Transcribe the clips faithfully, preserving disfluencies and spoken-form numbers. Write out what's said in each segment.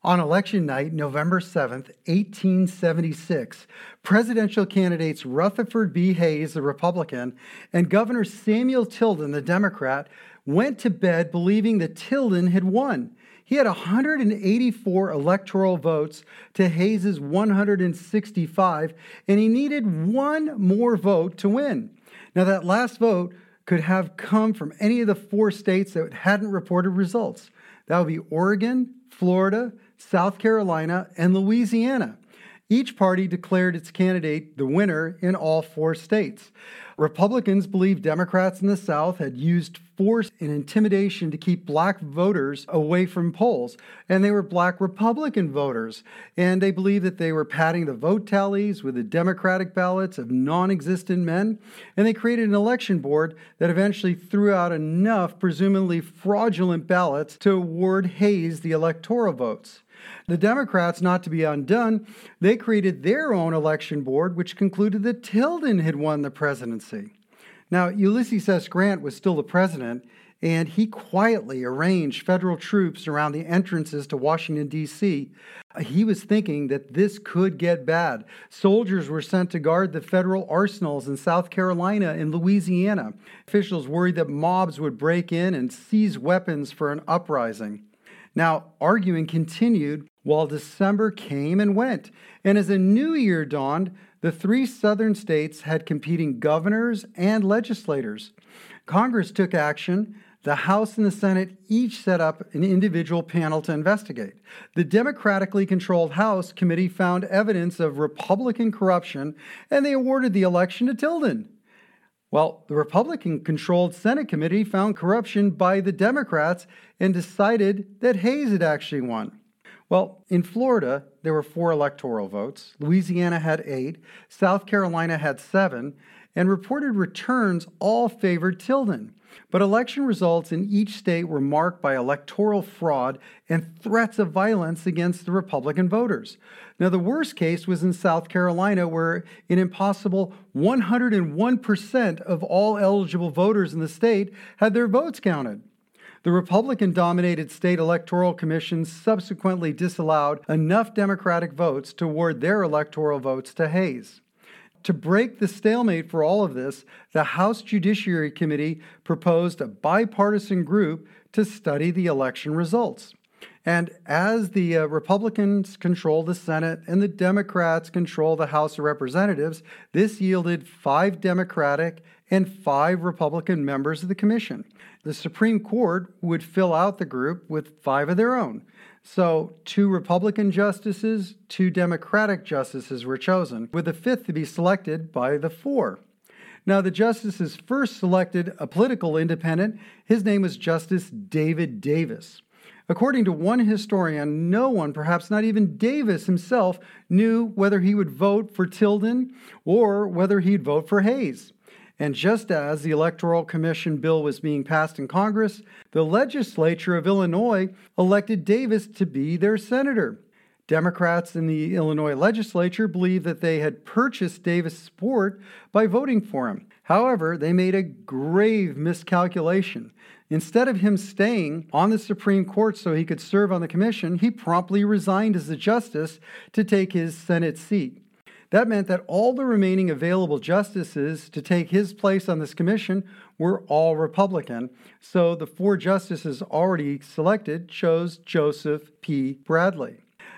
On election night, November seventh, eighteen seventy-six, presidential candidates Rutherford B. Hayes, the Republican, and Governor Samuel Tilden, the Democrat, went to bed believing that Tilden had won. He had one hundred eighty-four electoral votes to Hayes' one hundred sixty-five, and he needed one more vote to win. Now, that last vote could have come from any of the four states that hadn't reported results. That would be Oregon, Florida, South Carolina, and Louisiana. Each party declared its candidate the winner in all four states. Republicans believed Democrats in the South had used force and intimidation to keep black voters away from polls, and they were black Republican voters, and they believed that they were padding the vote tallies with the Democratic ballots of non-existent men, and they created an election board that eventually threw out enough presumably fraudulent ballots to award Hayes the electoral votes. The Democrats, not to be undone, they created their own election board, which concluded that Tilden had won the presidency. Now, Ulysses S. Grant was still the president, and he quietly arranged federal troops around the entrances to Washington, D C He was thinking that this could get bad. Soldiers were sent to guard the federal arsenals in South Carolina and Louisiana. Officials worried that mobs would break in and seize weapons for an uprising. Now, arguing continued while December came and went, and as a new year dawned, the three southern states had competing governors and legislators. Congress took action. The House and the Senate each set up an individual panel to investigate. The democratically controlled House committee found evidence of Republican corruption, and they awarded the election to Tilden. Well, the Republican-controlled Senate committee found corruption by the Democrats and decided that Hayes had actually won. Well, in Florida, there were four electoral votes. Louisiana had eight. South Carolina had seven. And reported returns all favored Tilden. But election results in each state were marked by electoral fraud and threats of violence against the Republican voters. Now, the worst case was in South Carolina, where an impossible one hundred one percent of all eligible voters in the state had their votes counted. The Republican-dominated state electoral commissions subsequently disallowed enough Democratic votes to award their electoral votes to Hayes. To break the stalemate for all of this, the House Judiciary Committee proposed a bipartisan group to study the election results. And as the uh, Republicans control the Senate and the Democrats control the House of Representatives, this yielded five Democratic and five Republican members of the commission. The Supreme Court would fill out the group with five of their own. So two Republican justices, two Democratic justices were chosen, with the fifth to be selected by the four. Now, the justices first selected a political independent. His name was Justice David Davis. According to one historian, no one, perhaps not even Davis himself, knew whether he would vote for Tilden or whether he'd vote for Hayes. And just as the Electoral Commission bill was being passed in Congress, the legislature of Illinois elected Davis to be their senator. Democrats in the Illinois legislature believed that they had purchased Davis' support by voting for him. However, they made a grave miscalculation. Instead of him staying on the Supreme Court so he could serve on the commission, he promptly resigned as a justice to take his Senate seat. That meant that all the remaining available justices to take his place on this commission were all Republican, so the four justices already selected chose Joseph P. Bradley.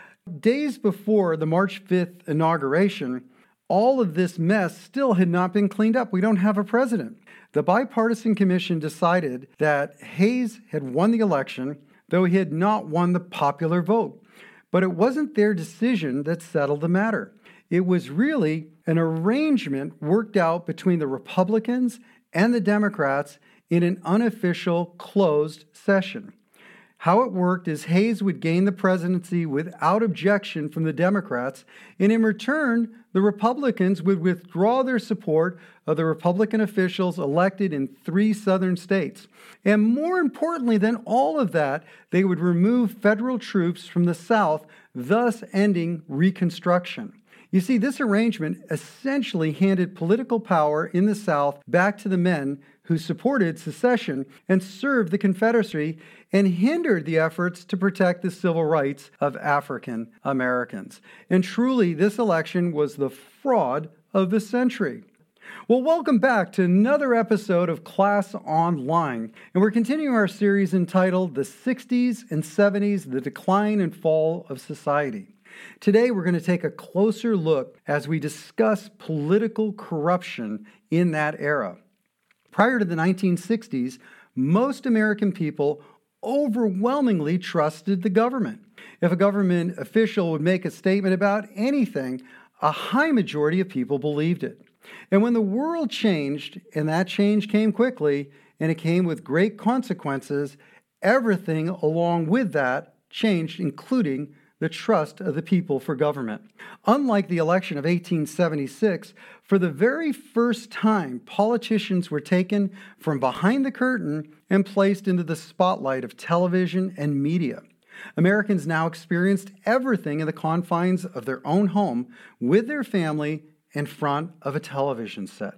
Days before the March fifth inauguration, all of this mess still had not been cleaned up. We don't have a president. The bipartisan commission decided that Hayes had won the election, though he had not won the popular vote. But it wasn't their decision that settled the matter. It was really an arrangement worked out between the Republicans and the Democrats in an unofficial closed session. How it worked is Hayes would gain the presidency without objection from the Democrats, and in return, the Republicans would withdraw their support of the Republican officials elected in three southern states. And more importantly than all of that, they would remove federal troops from the South, thus ending Reconstruction. You see, this arrangement essentially handed political power in the South back to the men who supported secession and served the Confederacy and hindered the efforts to protect the civil rights of African Americans. And truly, this election was the fraud of the century. Well, welcome back to another episode of Class Online, and we're continuing our series entitled The sixties and seventies, The Decline and Fall of Society. Today, we're going to take a closer look as we discuss political corruption in that era. Prior to the nineteen sixties, most American people overwhelmingly trusted the government. If a government official would make a statement about anything, a high majority of people believed it. And when the world changed, and that change came quickly, and it came with great consequences, everything along with that changed, including the trust of the people for government. Unlike the election of eighteen seventy-six, for the very first time, politicians were taken from behind the curtain and placed into the spotlight of television and media. Americans now experienced everything in the confines of their own home with their family in front of a television set.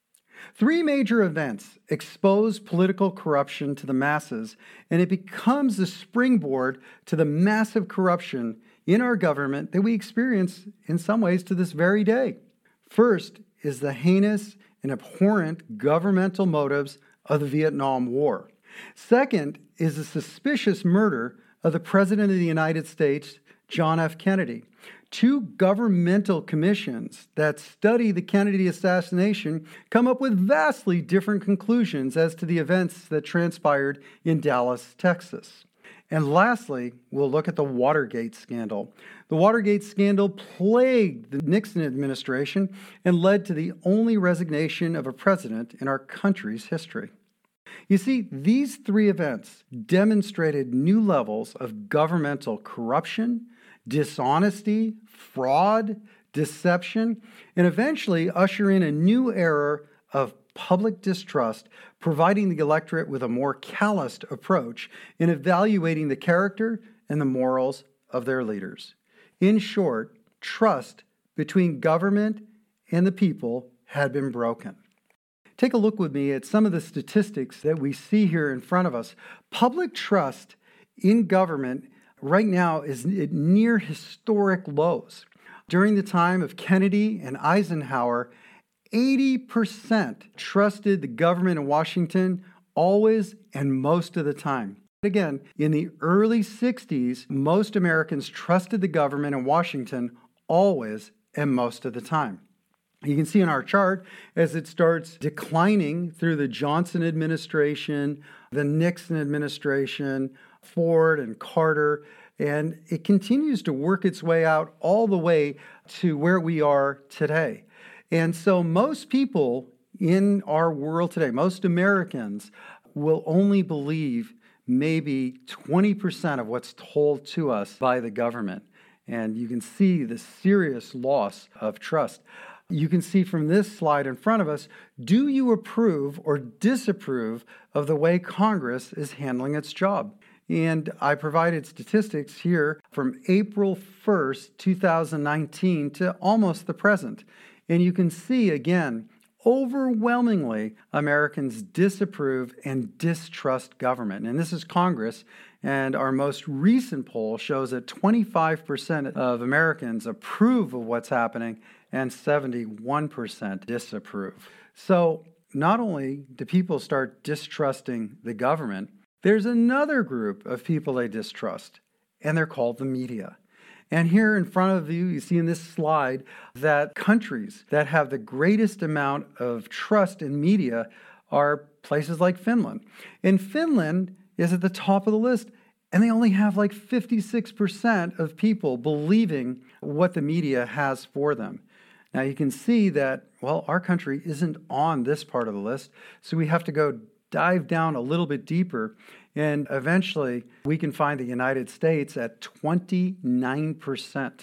Three major events expose political corruption to the masses, and it becomes the springboard to the massive corruption in our government that we experience in some ways to this very day. First is the heinous and abhorrent governmental motives of the Vietnam War. Second is the suspicious murder of the President of the United States, John F. Kennedy. Two governmental commissions that study the Kennedy assassination come up with vastly different conclusions as to the events that transpired in Dallas, Texas. And lastly, we'll look at the Watergate scandal. The Watergate scandal plagued the Nixon administration and led to the only resignation of a president in our country's history. You see, these three events demonstrated new levels of governmental corruption, dishonesty, fraud, deception, and eventually usher in a new era of public distrust, providing the electorate with a more calloused approach in evaluating the character and the morals of their leaders. In short, trust between government and the people had been broken. Take a look with me at some of the statistics that we see here in front of us. Public trust in government right now is at near historic lows. During the time of Kennedy and Eisenhower, eighty percent trusted the government in Washington always and most of the time. Again, in the early sixties, most Americans trusted the government in Washington always and most of the time. You can see in our chart as it starts declining through the Johnson administration, the Nixon administration, Ford and Carter, and it continues to work its way out all the way to where we are today. And so most people in our world today, most Americans, will only believe maybe twenty percent of what's told to us by the government. And you can see the serious loss of trust. You can see from this slide in front of us, do you approve or disapprove of the way Congress is handling its job? And I provided statistics here from April first, two thousand nineteen to almost the present. And you can see again, overwhelmingly, Americans disapprove and distrust government. And this is Congress. And our most recent poll shows that twenty-five percent of Americans approve of what's happening and seventy-one percent disapprove. So not only do people start distrusting the government, there's another group of people they distrust, and they're called the media. And here in front of you, you see in this slide that countries that have the greatest amount of trust in media are places like Finland. And Finland is at the top of the list, and they only have like fifty-six percent of people believing what the media has for them. Now you can see that, well, our country isn't on this part of the list, so we have to go dive down a little bit deeper, and eventually we can find the United States at twenty-nine percent.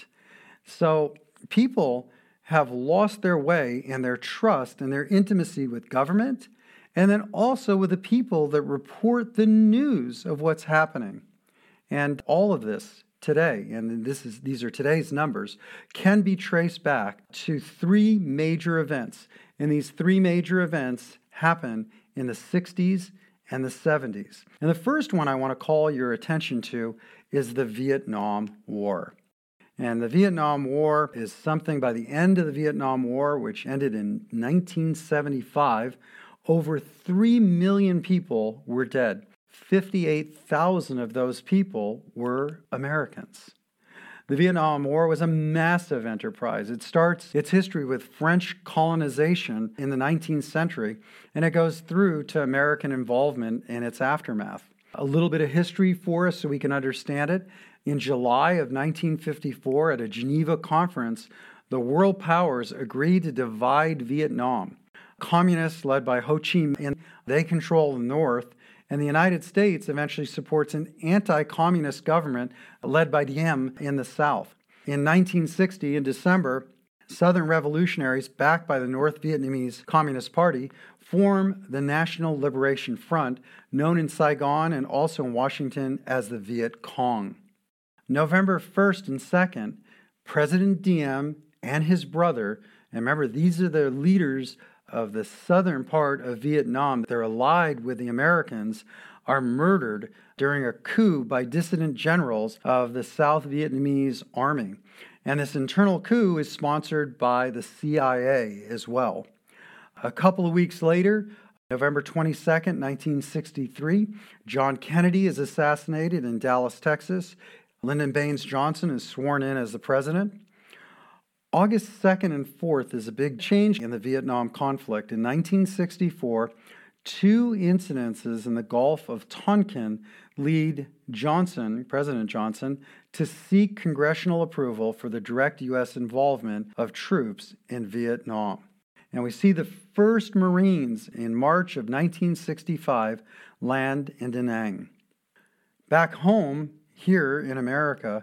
So people have lost their way and their trust and their intimacy with government, and then also with the people that report the news of what's happening. And all of this today, and this is these are today's numbers, can be traced back to three major events. And these three major events happen in the sixties and the seventies. And the first one I want to call your attention to is the Vietnam War. And the Vietnam War is something by the end of the Vietnam War, which ended in nineteen seventy-five, over three million people were dead. fifty-eight thousand of those people were Americans. The Vietnam War was a massive enterprise. It starts its history with French colonization in the nineteenth century, and it goes through to American involvement in its aftermath. A little bit of history for us so we can understand it. In July of nineteen fifty-four, at a Geneva conference, the world powers agreed to divide Vietnam. Communists led by Ho Chi Minh, they control the North, and the United States eventually supports an anti-communist government led by Diem in the South. In nineteen sixty, in December, Southern revolutionaries, backed by the North Vietnamese Communist Party, form the National Liberation Front, known in Saigon and also in Washington as the Viet Cong. November first and second, President Diem and his brother, and remember, these are the leaders of the southern part of Vietnam, they're allied with the Americans, are murdered during a coup by dissident generals of the South Vietnamese Army. And this internal coup is sponsored by the C I A as well. A couple of weeks later, November twenty-second, nineteen sixty-three, John Kennedy is assassinated in Dallas, Texas. Lyndon Baines Johnson is sworn in as the president. August second and fourth is a big change in the Vietnam conflict. In nineteen sixty-four, two incidences in the Gulf of Tonkin lead Johnson, President Johnson, to seek congressional approval for the direct U S involvement of troops in Vietnam. And we see the first Marines in March of nineteen sixty-five land in Da Nang. Back home, here in America,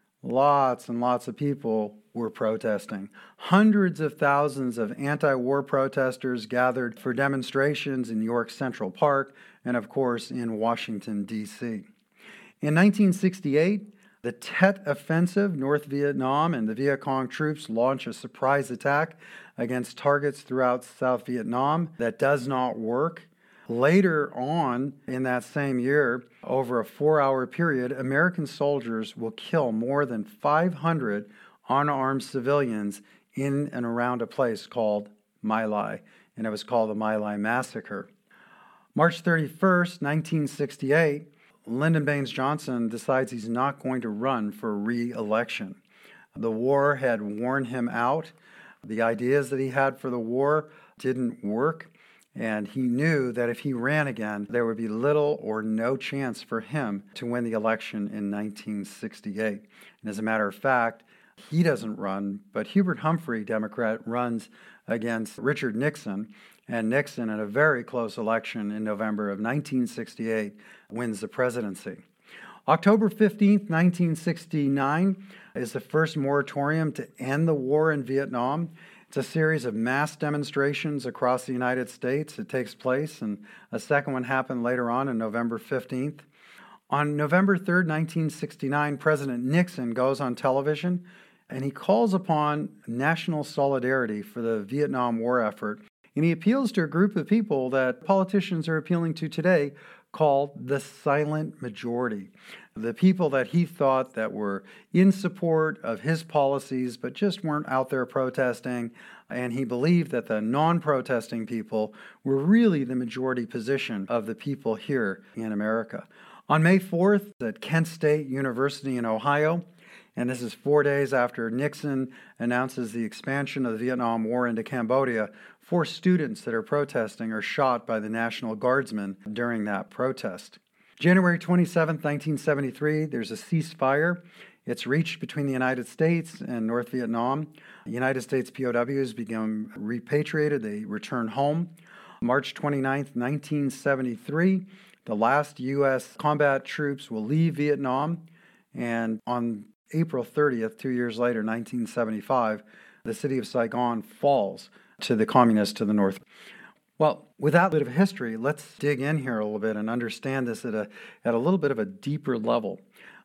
lots and lots of people were protesting. Hundreds of thousands of anti-war protesters gathered for demonstrations in New York Central Park and, of course, in Washington, D C. In nineteen sixty-eight, the Tet Offensive, North Vietnam and the Viet Cong troops launch a surprise attack against targets throughout South Vietnam that does not work. Later on in that same year, over a four-hour period, American soldiers will kill more than five hundred unarmed civilians in and around a place called My Lai, and it was called the My Lai Massacre. March thirty-first, nineteen sixty-eight, Lyndon Baines Johnson decides he's not going to run for re-election. The war had worn him out. The ideas that he had for the war didn't work, and he knew that if he ran again, there would be little or no chance for him to win the election in nineteen sixty-eight. And as a matter of fact, he doesn't run, but Hubert Humphrey, Democrat, runs against Richard Nixon, and Nixon, in a very close election in November of nineteen sixty-eight, wins the presidency. October fifteenth, nineteen sixty-nine is the first moratorium to end the war in Vietnam. It's a series of mass demonstrations across the United States. It takes place, and a second one happened later on on November fifteenth. On November third, nineteen sixty-nine, President Nixon goes on television, and he calls upon national solidarity for the Vietnam War effort. And he appeals to a group of people that politicians are appealing to today called the silent majority. The people that he thought that were in support of his policies but just weren't out there protesting. And he believed that the non-protesting people were really the majority position of the people here in America. On May fourth, at Kent State University in Ohio, and this is four days after Nixon announces the expansion of the Vietnam War into Cambodia, four students that are protesting are shot by the National Guardsmen during that protest. January twenty-seventh, nineteen seventy-three, there's a ceasefire. It's reached between the United States and North Vietnam. The United States P O Ws become repatriated. They return home. March twenty-ninth, nineteen seventy-three, the last U S combat troops will leave Vietnam. And on April thirtieth, two years later, nineteen seventy-five, the city of Saigon falls to the communists to the north. Well, with that bit of history, let's dig in here a little bit and understand this at a, at a little bit of a deeper level.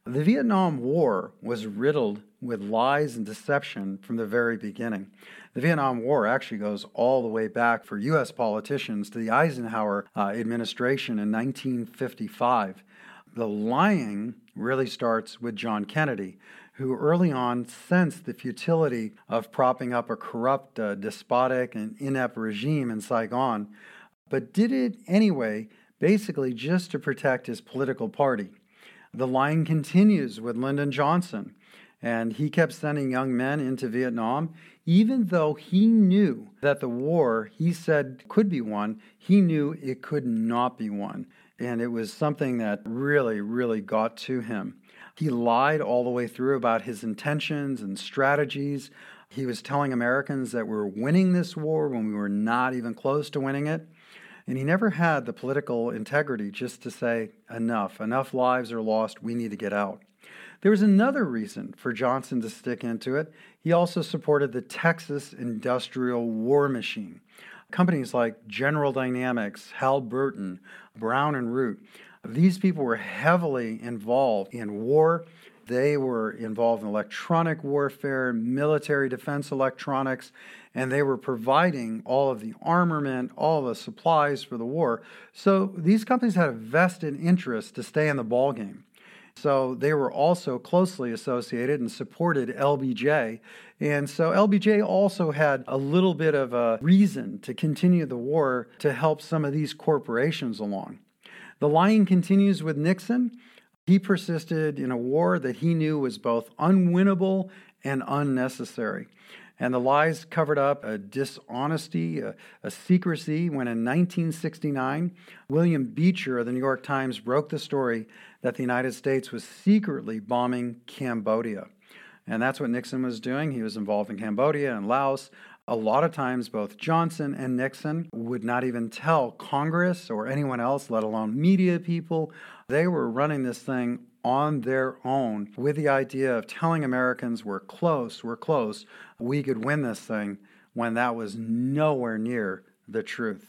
The Vietnam War was riddled with lies and deception from the very beginning. The Vietnam War actually goes all the way back for U S politicians to the Eisenhower uh, administration in nineteen fifty-five. The lying really starts with John Kennedy, who early on sensed the futility of propping up a corrupt, uh, despotic, and inept regime in Saigon, but did it anyway, basically just to protect his political party. The lying continues with Lyndon Johnson, and he kept sending young men into Vietnam, even though he knew that the war he said could be won, he knew it could not be won. And it was something that really, really got to him. He lied all the way through about his intentions and strategies. He was telling Americans that we were winning this war when we were not even close to winning it. And he never had the political integrity just to say, enough, enough lives are lost, we need to get out. There was another reason for Johnson to stick into it. He also supported the Texas industrial war machine. Companies like General Dynamics, Halliburton, Brown and Root, these people were heavily involved in war. They were involved in electronic warfare, military defense electronics, and they were providing all of the armament, all the supplies for the war. So these companies had a vested interest to stay in the ballgame. So they were also closely associated and supported L B J. And so L B J also had a little bit of a reason to continue the war to help some of these corporations along. The lying continues with Nixon. He persisted in a war that he knew was both unwinnable and unnecessary. And the lies covered up a dishonesty, a, a secrecy, when in nineteen sixty-nine, William Beecher of the New York Times broke the story that the United States was secretly bombing Cambodia. And that's what Nixon was doing. He was involved in Cambodia and Laos. A lot of times, both Johnson and Nixon would not even tell Congress or anyone else, let alone media people. They were running this thing on their own with the idea of telling Americans we're close, we're close, we could win this thing, when that was nowhere near the truth.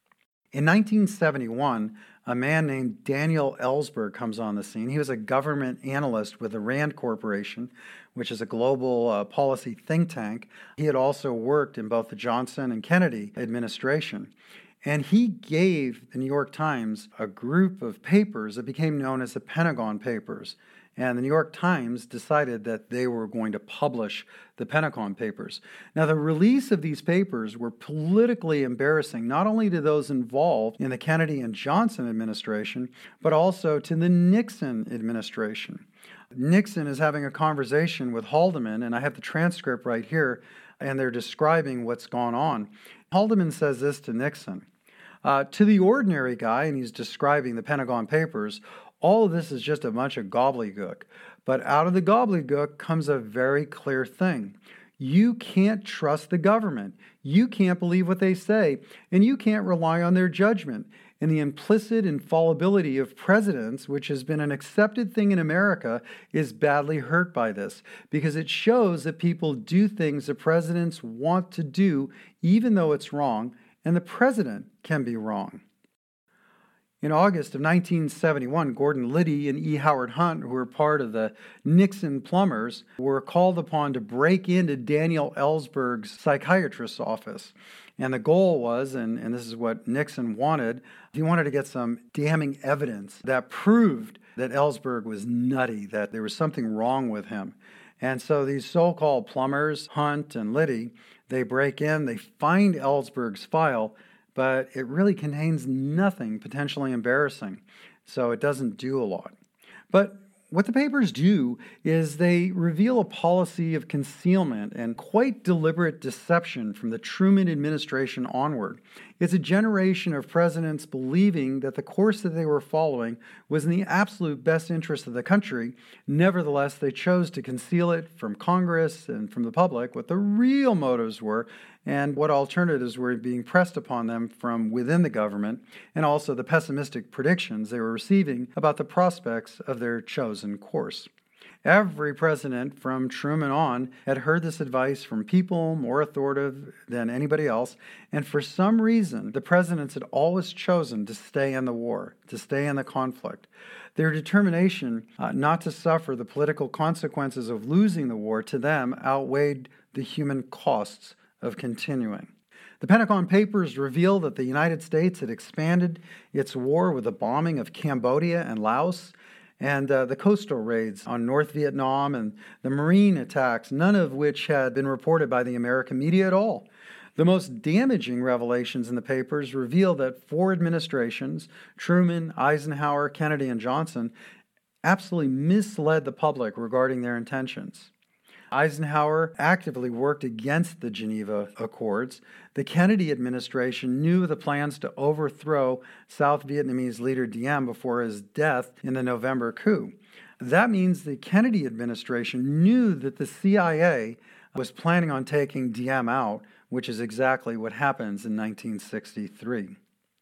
In nineteen seventy-one, a man named Daniel Ellsberg comes on the scene. He was a government analyst with the RAND Corporation, which is a global uh, policy think tank. He had also worked in both the Johnson and Kennedy administration. And he gave the New York Times a group of papers that became known as the Pentagon Papers. And the New York Times decided that they were going to publish the Pentagon Papers. Now, the release of these papers were politically embarrassing, not only to those involved in the Kennedy and Johnson administration, but also to the Nixon administration. Nixon is having a conversation with Haldeman, and I have the transcript right here, and they're describing what's gone on. Haldeman says this to Nixon. Uh, to the ordinary guy, and he's describing the Pentagon Papers, all of this is just a bunch of gobbledygook. But out of the gobbledygook comes a very clear thing. You can't trust the government. You can't believe what they say, and you can't rely on their judgment. And the implicit infallibility of presidents, which has been an accepted thing in America, is badly hurt by this, because it shows that people do things that presidents want to do, even though it's wrong, and the president can be wrong. In August of nineteen seventy-one, Gordon Liddy and E. Howard Hunt, who were part of the Nixon plumbers, were called upon to break into Daniel Ellsberg's psychiatrist's office. And the goal was, and, and this is what Nixon wanted, he wanted to get some damning evidence that proved that Ellsberg was nutty, that there was something wrong with him. And so these so-called plumbers, Hunt and Liddy, they break in, they find Ellsberg's file, but it really contains nothing potentially embarrassing, so it doesn't do a lot. But what the papers do is they reveal a policy of concealment and quite deliberate deception from the Truman administration onward. It's a generation of presidents believing that the course that they were following was in the absolute best interest of the country. Nevertheless, they chose to conceal it from Congress and from the public what the real motives were and what alternatives were being pressed upon them from within the government, and also the pessimistic predictions they were receiving about the prospects of their chosen course. Every president from Truman on had heard this advice from people more authoritative than anybody else, and for some reason, the presidents had always chosen to stay in the war, to stay in the conflict. Their determination uh, not to suffer the political consequences of losing the war to them outweighed the human costs of continuing. The Pentagon Papers reveal that the United States had expanded its war with the bombing of Cambodia and Laos, and uh, the coastal raids on North Vietnam and the marine attacks, none of which had been reported by the American media at all. The most damaging revelations in the papers reveal that four administrations, Truman, Eisenhower, Kennedy, and Johnson, absolutely misled the public regarding their intentions. Eisenhower actively worked against the Geneva Accords. The Kennedy administration knew the plans to overthrow South Vietnamese leader Diem before his death in the November coup. That means the Kennedy administration knew that the C I A was planning on taking Diem out, which is exactly what happens in nineteen sixty-three.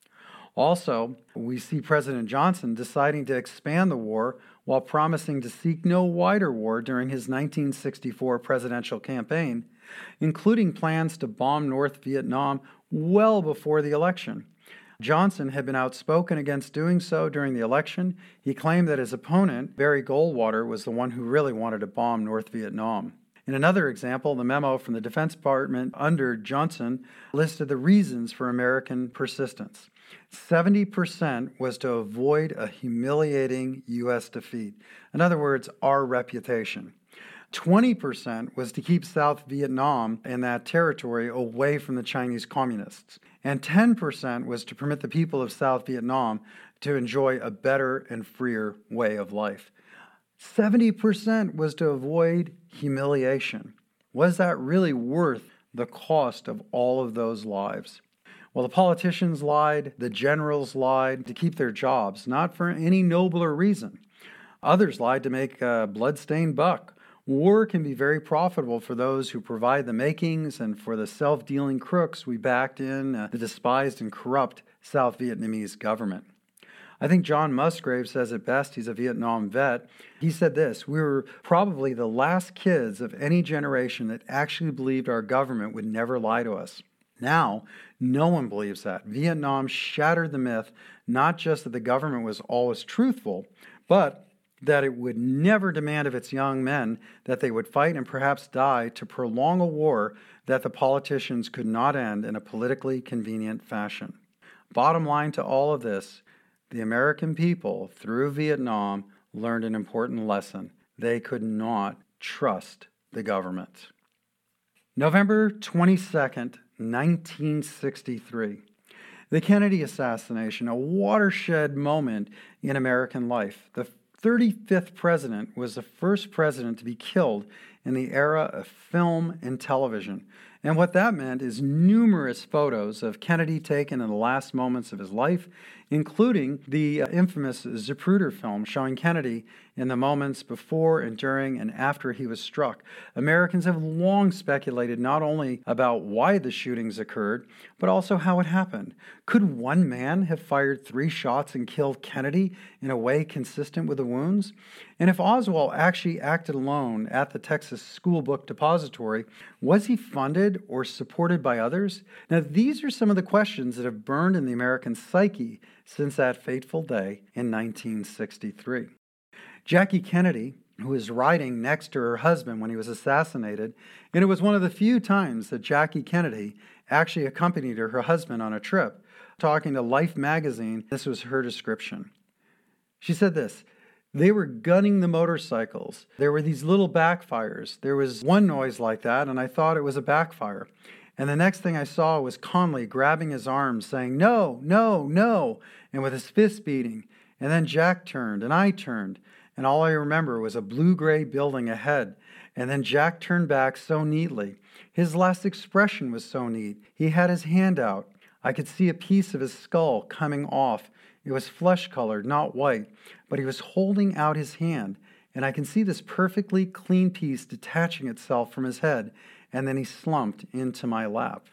Also, we see President Johnson deciding to expand the war while promising to seek no wider war during his nineteen sixty-four presidential campaign, including plans to bomb North Vietnam well before the election. Johnson had been outspoken against doing so during the election. He claimed that his opponent, Barry Goldwater, was the one who really wanted to bomb North Vietnam. In another example, the memo from the Defense Department under Johnson listed the reasons for American persistence. seventy percent was to avoid a humiliating U S defeat. In other words, our reputation. twenty percent was to keep South Vietnam and that territory away from the Chinese communists. And ten percent was to permit the people of South Vietnam to enjoy a better and freer way of life. seventy percent was to avoid humiliation. Was that really worth the cost of all of those lives? Well, the politicians lied, the generals lied to keep their jobs, not for any nobler reason. Others lied to make a blood-stained buck. War can be very profitable for those who provide the makings and for the self-dealing crooks we backed in uh, the despised and corrupt South Vietnamese government. I think John Musgrave says it best. He's a Vietnam vet. He said this: we were probably the last kids of any generation that actually believed our government would never lie to us. Now, no one believes that. Vietnam shattered the myth, not just that the government was always truthful, but that it would never demand of its young men that they would fight and perhaps die to prolong a war that the politicians could not end in a politically convenient fashion. Bottom line to all of this, the American people, through Vietnam, learned an important lesson. They could not trust the government. November twenty-second, nineteen sixty-three. The Kennedy assassination, a watershed moment in American life. The thirty-fifth president was the first president to be killed in the era of film and television. And what that meant is numerous photos of Kennedy taken in the last moments of his life, including the uh, infamous Zapruder film showing Kennedy in the moments before and during and after he was struck. Americans have long speculated not only about why the shootings occurred, but also how it happened. Could one man have fired three shots and killed Kennedy in a way consistent with the wounds? And if Oswald actually acted alone at the Texas School Book Depository, was he funded or supported by others? Now, these are some of the questions that have burned in the American psyche since that fateful day in nineteen sixty-three. Jackie Kennedy, who was riding next to her husband when he was assassinated, and it was one of the few times that Jackie Kennedy actually accompanied her, her husband on a trip. Talking to Life magazine, this was her description. She said this: they were gunning the motorcycles. There were these little backfires. There was one noise like that, and I thought it was a backfire. And the next thing I saw was Conley grabbing his arms, saying, "No, no, no," and with his fist beating. And then Jack turned, and I turned, and all I remember was a blue-gray building ahead. And then Jack turned back so neatly. His last expression was so neat. He had his hand out. I could see a piece of his skull coming off. It was flesh-colored, not white, but he was holding out his hand, and I can see this perfectly clean piece detaching itself from his head, and then he slumped into my lap.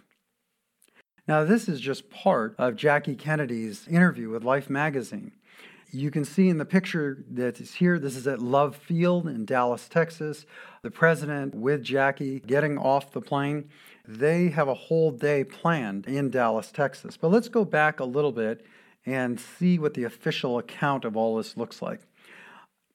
Now, this is just part of Jackie Kennedy's interview with Life magazine. You can see in the picture that is here, this is at Love Field in Dallas, Texas. The president with Jackie getting off the plane. They have a whole day planned in Dallas, Texas. But let's go back a little bit and see what the official account of all this looks like.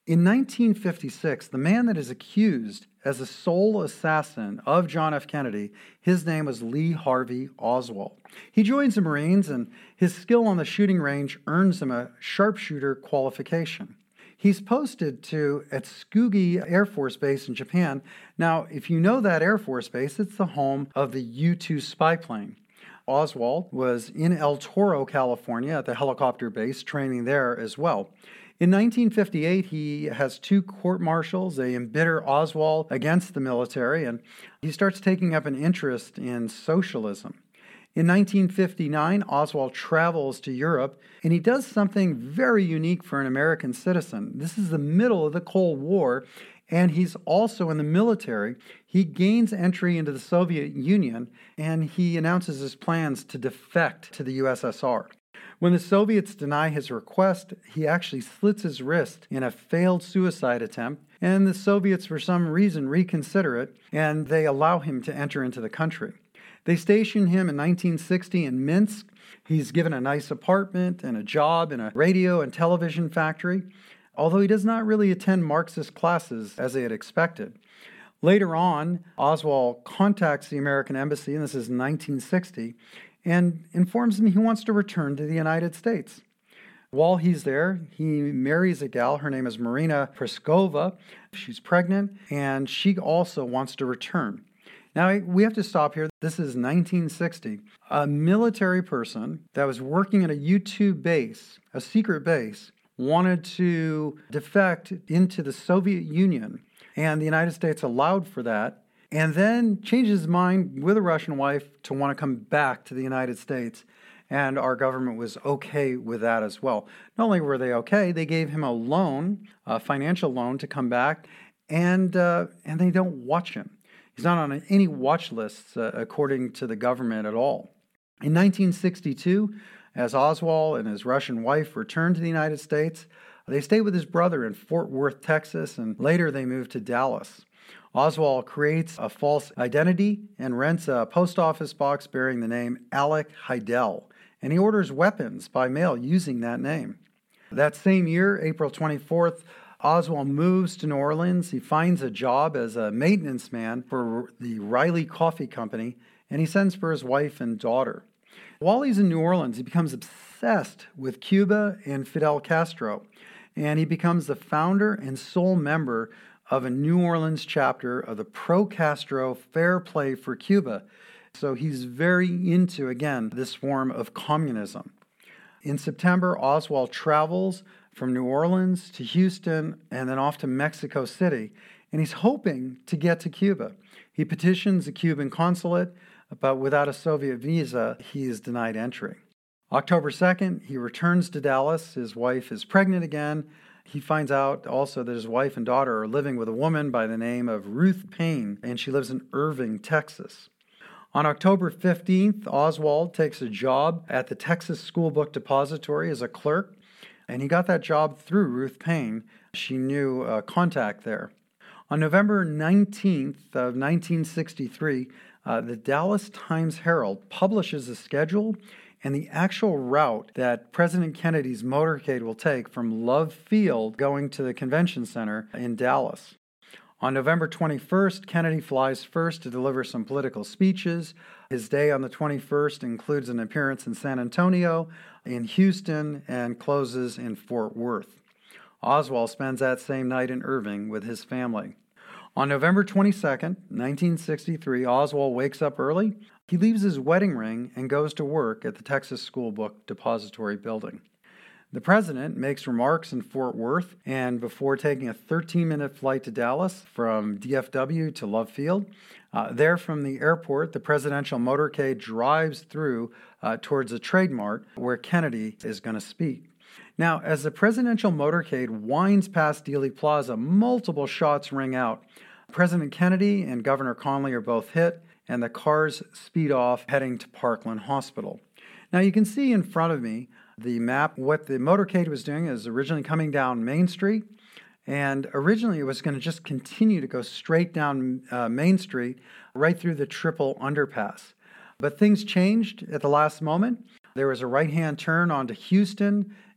In nineteen fifty-six, the man that is accused as the sole assassin of John F. Kennedy, his name was Lee Harvey Oswald. He joins the Marines, and his skill on the shooting range earns him a sharpshooter qualification. He's posted to Atsugi Air Force Base in Japan. Now, if you know that Air Force Base, it's the home of the U two spy plane. Oswald was in El Toro, California, at the helicopter base, training there as well. In nineteen fifty-eight, he has two court-martials. They embitter Oswald against the military, and he starts taking up an interest in socialism. In nineteen fifty-nine, Oswald travels to Europe, and he does something very unique for an American citizen. This is the middle of the Cold War, and he's also in the military. He gains entry into the Soviet Union, and he announces his plans to defect to the U S S R. When the Soviets deny his request, he actually slits his wrist in a failed suicide attempt, and the Soviets, for some reason, reconsider it, and they allow him to enter into the country. They station him in nineteen sixty in Minsk. He's given a nice apartment and a job in a radio and television factory, although he does not really attend Marxist classes as they had expected. Later on, Oswald contacts the American embassy, and this is nineteen sixty, and informs them he wants to return to the United States. While he's there, he marries a gal. Her name is Marina Preskova. She's pregnant, and she also wants to return. Now, we have to stop here. This is nineteen sixty. A military person that was working at a U two base, a secret base, wanted to defect into the Soviet Union, and the United States allowed for that, and then changed his mind with a Russian wife to want to come back to the United States, and our government was okay with that as well. Not only were they okay, they gave him a loan, a financial loan to come back, and uh, and they don't watch him. He's not on any watch lists, uh, according to the government at all. In nineteen sixty-two, as Oswald and his Russian wife returned to the United States, they stayed with his brother in Fort Worth, Texas, and later they moved to Dallas. Oswald creates a false identity and rents a post office box bearing the name Alec Heidel, and he orders weapons by mail using that name. That same year, April twenty-fourth, Oswald moves to New Orleans. He finds a job as a maintenance man for the Riley Coffee Company, and he sends for his wife and daughter. While he's in New Orleans, he becomes obsessed with Cuba and Fidel Castro, and he becomes the founder and sole member of a New Orleans chapter of the Pro-Castro Fair Play for Cuba. So he's very into, again, this form of communism. In September, Oswald travels from New Orleans to Houston and then off to Mexico City, and he's hoping to get to Cuba. He petitions the Cuban consulate, but without a Soviet visa, he is denied entry. October second, he returns to Dallas. His wife is pregnant again. He finds out also that his wife and daughter are living with a woman by the name of Ruth Payne, and she lives in Irving, Texas. On October fifteenth, Oswald takes a job at the Texas School Book Depository as a clerk, and he got that job through Ruth Payne. She knew a contact there. On November nineteenth of nineteen sixty-three, uh, the Dallas Times-Herald publishes a schedule and the actual route that President Kennedy's motorcade will take from Love Field going to the convention center in Dallas. On November twenty-first, Kennedy flies first to deliver some political speeches. His day on the twenty-first includes an appearance in San Antonio, in Houston, and closes in Fort Worth. Oswald spends that same night in Irving with his family. On November twenty-second, nineteen sixty-three, Oswald wakes up early. He leaves his wedding ring and goes to work at the Texas School Book Depository building. The president makes remarks in Fort Worth, and before taking a thirteen-minute flight to Dallas from D F W to Love Field, uh, there from the airport, the presidential motorcade drives through uh, towards a Trade Mart where Kennedy is going to speak. Now, as the presidential motorcade winds past Dealey Plaza, multiple shots ring out. President Kennedy and Governor Connally are both hit, and the cars speed off, heading to Parkland Hospital. Now, you can see in front of me the map. What the motorcade was doing is originally coming down Main Street, and originally it was going to just continue to go straight down uh, Main Street, right through the triple underpass. But things changed at the last moment. There was a right-hand turn onto Houston,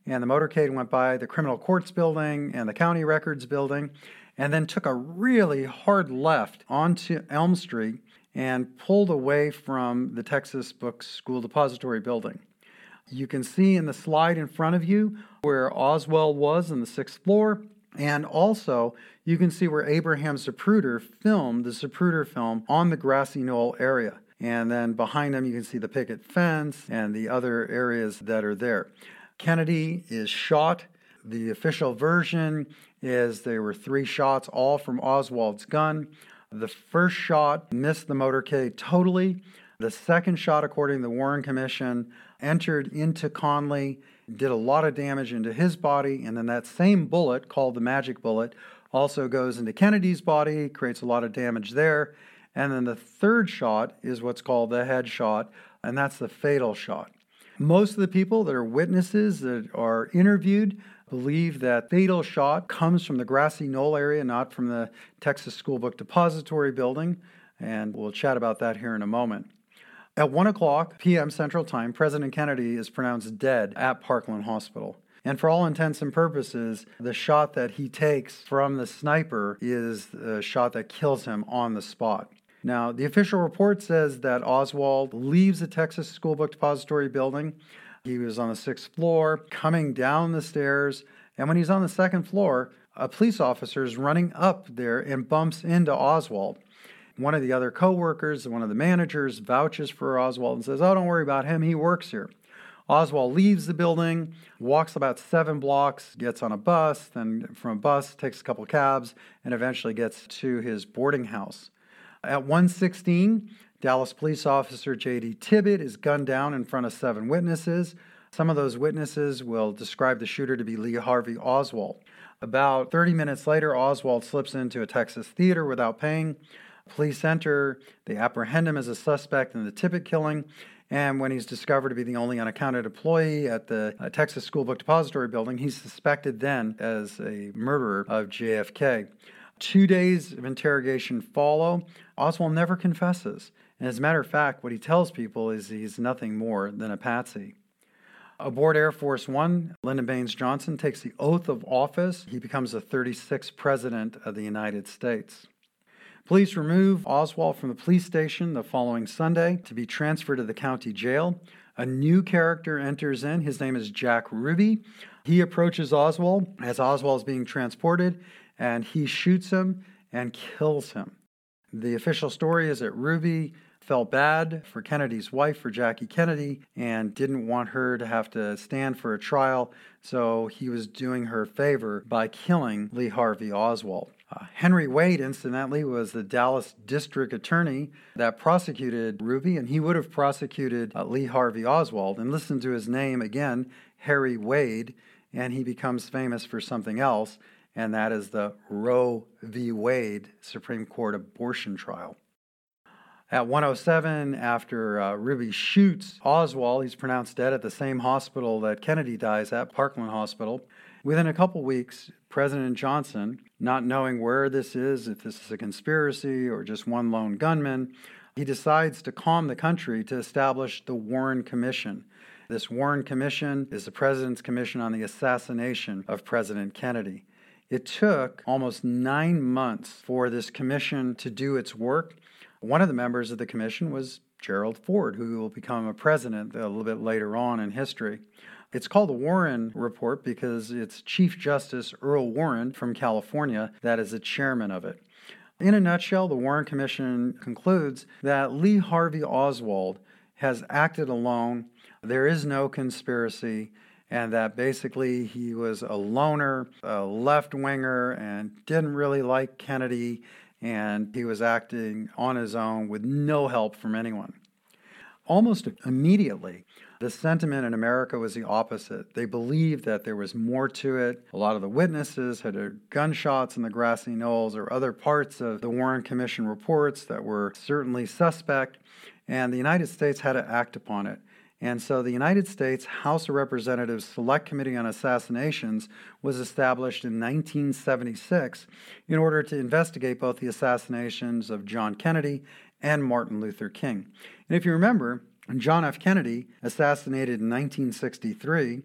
and the motorcade went by the criminal courts building and the county records building, and then took a really hard left onto Elm Street and pulled away from the Texas Book School Depository building. You can see in the slide in front of you where Oswald was on the sixth floor, and also you can see where Abraham Zapruder filmed the Zapruder film on the grassy knoll area. And then behind him you can see the picket fence and the other areas that are there. Kennedy is shot. The official version is there were three shots, all from Oswald's gun. The first shot missed the motorcade totally. The second shot, according to the Warren Commission, entered into Conley, did a lot of damage into his body, and then that same bullet, called the magic bullet, also goes into Kennedy's body, creates a lot of damage there. And then the third shot is what's called the head shot, and that's the fatal shot. Most of the people that are witnesses that are interviewed believe that fatal shot comes from the grassy knoll area, not from the Texas School Book Depository building, and we'll chat about that here in a moment. At one o'clock p.m. Central Time, President Kennedy is pronounced dead at Parkland Hospital. And for all intents and purposes, the shot that he takes from the sniper is the shot that kills him on the spot. Now, the official report says that Oswald leaves the Texas School Book Depository building. He was on the sixth floor, coming down the stairs, and when he's on the second floor, a police officer is running up there and bumps into Oswald. One of the other co-workers, one of the managers, vouches for Oswald and says, "Oh, don't worry about him, he works here." Oswald leaves the building, walks about seven blocks, gets on a bus, then from a bus takes a couple cabs, and eventually gets to his boarding house. At one sixteen, Dallas police officer J D Tibbett is gunned down in front of seven witnesses. Some of those witnesses will describe the shooter to be Lee Harvey Oswald. About thirty minutes later, Oswald slips into a Texas theater without paying. Police enter, they apprehend him as a suspect in the Tibbett killing, and when he's discovered to be the only unaccounted employee at the uh, Texas School Book Depository building, he's suspected then as a murderer of J F K. Two days of interrogation follow. Oswald never confesses. And as a matter of fact, what he tells people is he's nothing more than a patsy. Aboard Air Force One, Lyndon Baines Johnson takes the oath of office. He becomes the thirty-sixth President of the United States. Police remove Oswald from the police station the following Sunday to be transferred to the county jail. A new character enters in. His name is Jack Ruby. He approaches Oswald as Oswald is being transported, and he shoots him and kills him. The official story is that Ruby felt bad for Kennedy's wife, for Jackie Kennedy, and didn't want her to have to stand for a trial, so he was doing her a favor by killing Lee Harvey Oswald. Uh, Henry Wade, incidentally, was the Dallas district attorney that prosecuted Ruby, and he would have prosecuted uh, Lee Harvey Oswald. And listen to his name again, Harry Wade, and he becomes famous for something else, and that is the Roe v. Wade Supreme Court abortion trial. At one oh seven, after uh, Ruby shoots Oswald, he's pronounced dead at the same hospital that Kennedy dies at, Parkland Hospital. Within a couple weeks, President Johnson, not knowing where this is, if this is a conspiracy or just one lone gunman, he decides to calm the country to establish the Warren Commission. This Warren Commission is the President's Commission on the assassination of President Kennedy. It took almost nine months for this commission to do its work. One of the members of the commission was Gerald Ford, who will become a president a little bit later on in history. It's called the Warren Report because it's Chief Justice Earl Warren from California that is the chairman of it. In a nutshell, the Warren Commission concludes that Lee Harvey Oswald has acted alone, there is no conspiracy, and that basically he was a loner, a left-winger, and didn't really like Kennedy, and he was acting on his own with no help from anyone. Almost immediately, the sentiment in America was the opposite. They believed that there was more to it. A lot of the witnesses had heard gunshots in the grassy knolls or other parts of the Warren Commission reports that were certainly suspect, and the United States had to act upon it. And so the United States House of Representatives Select Committee on Assassinations was established in nineteen seventy-six in order to investigate both the assassinations of John Kennedy and Martin Luther King. And if you remember, John F. Kennedy, assassinated in nineteen sixty-three,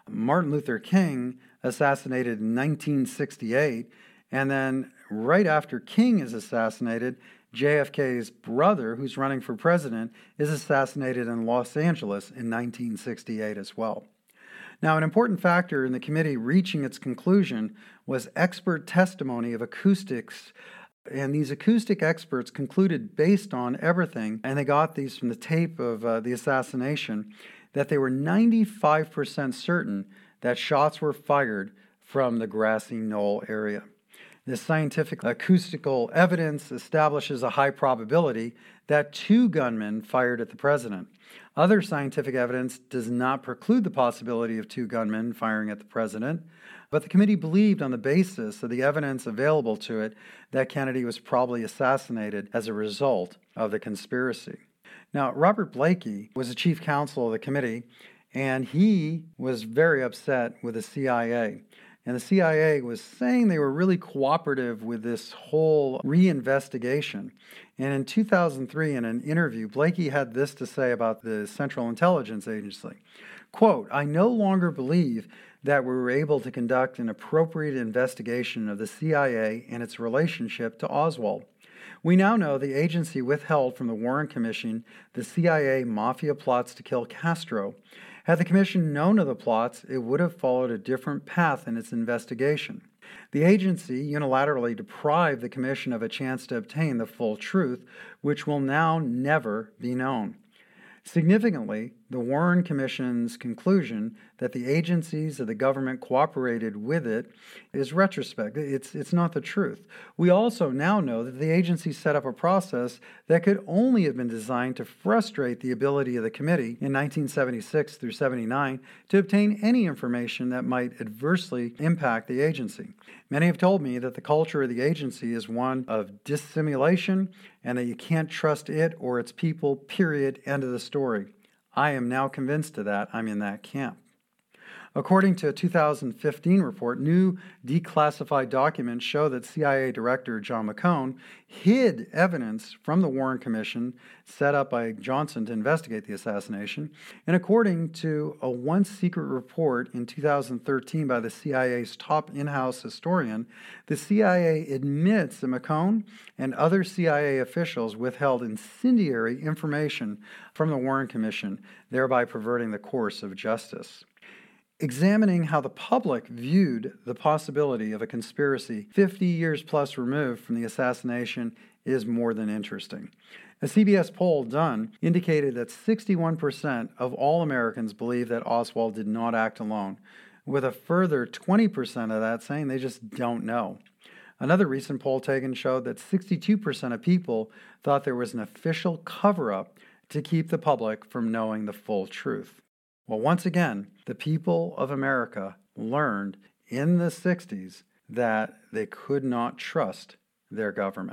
Martin Luther King assassinated in nineteen sixty-eight, and then right after King is assassinated, J F K's brother, who's running for president, is assassinated in Los Angeles in nineteen sixty-eight as well. Now, an important factor in the committee reaching its conclusion was expert testimony of acoustics, and these acoustic experts concluded, based on everything, and they got these from the tape of uh, the assassination, that they were ninety-five percent certain that shots were fired from the grassy knoll area. This scientific acoustical evidence establishes a high probability that two gunmen fired at the president. Other scientific evidence does not preclude the possibility of two gunmen firing at the president, but the committee believed, on the basis of the evidence available to it, that Kennedy was probably assassinated as a result of the conspiracy. Now, Robert Blakey was the chief counsel of the committee, and he was very upset with the C I A. And the C I A was saying they were really cooperative with this whole reinvestigation. And in two thousand three, in an interview, Blakey had this to say about the Central Intelligence Agency. Quote, "I no longer believe that we were able to conduct an appropriate investigation of the C I A and its relationship to Oswald. We now know the agency withheld from the Warren Commission the C I A mafia plots to kill Castro. Had the commission known of the plots, it would have followed a different path in its investigation. The agency unilaterally deprived the commission of a chance to obtain the full truth, which will now never be known. Significantly, the Warren Commission's conclusion that the agencies of the government cooperated with it is retrospective. It's, it's not the truth. We also now know that the agency set up a process that could only have been designed to frustrate the ability of the committee in nineteen seventy-six through seventy-nine to obtain any information that might adversely impact the agency. Many have told me that the culture of the agency is one of dissimulation and that you can't trust it or its people, period, end of the story. I am now convinced of that. I'm in that camp. According to a two thousand fifteen report, new declassified documents show that C I A Director John McCone hid evidence from the Warren Commission set up by Johnson to investigate the assassination. And according to a once secret report in two thousand thirteen by the C I A's top in-house historian, the C I A admits that McCone and other C I A officials withheld incendiary information from the Warren Commission, thereby perverting the course of justice. Examining how the public viewed the possibility of a conspiracy fifty years plus removed from the assassination is more than interesting. A C B S poll done indicated that sixty-one percent of all Americans believe that Oswald did not act alone, with a further twenty percent of that saying they just don't know. Another recent poll taken showed that sixty-two percent of people thought there was an official cover-up to keep the public from knowing the full truth. Well, once again, the people of America learned in the sixties that they could not trust their government.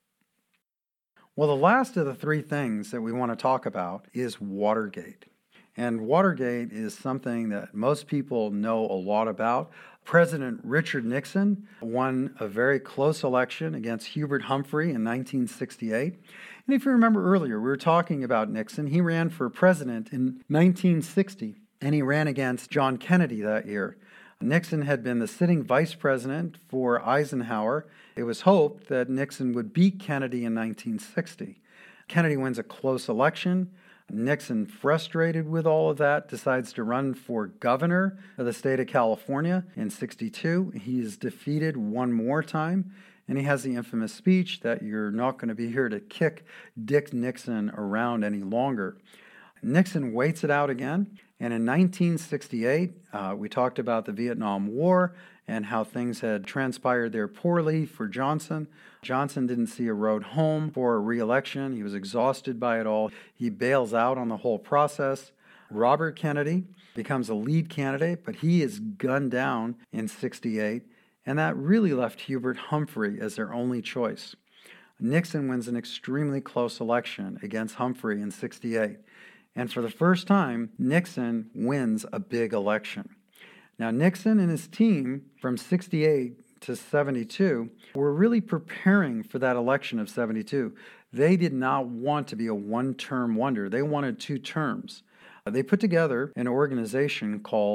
Well, the last of the three things that we want to talk about is Watergate. And Watergate is something that most people know a lot about. President Richard Nixon won a very close election against Hubert Humphrey in nineteen sixty-eight. And if you remember earlier, we were talking about Nixon. He ran for president in nineteen sixty, and he ran against John Kennedy that year. Nixon had been the sitting vice president for Eisenhower. It was hoped that Nixon would beat Kennedy in nineteen sixty. Kennedy wins a close election. Nixon, frustrated with all of that, decides to run for governor of the state of California in sixty-two. He is defeated one more time, and he has the infamous speech that you're not going to be here to kick Dick Nixon around any longer. Nixon waits it out again, and in nineteen sixty-eight, uh, we talked about the Vietnam War and how things had transpired there poorly for Johnson. Johnson didn't see a road home for a re-election. He was exhausted by it all. He bails out on the whole process. Robert Kennedy becomes a lead candidate, but he is gunned down in sixty-eight, and that really left Hubert Humphrey as their only choice. Nixon wins an extremely close election against Humphrey in sixty-eight. And for the first time, Nixon wins a big election. Now, Nixon and his team from sixty-eight to seventy-two were really preparing for that election of seventy-two. They did not want to be a one-term wonder. They wanted two terms. They put together an organization called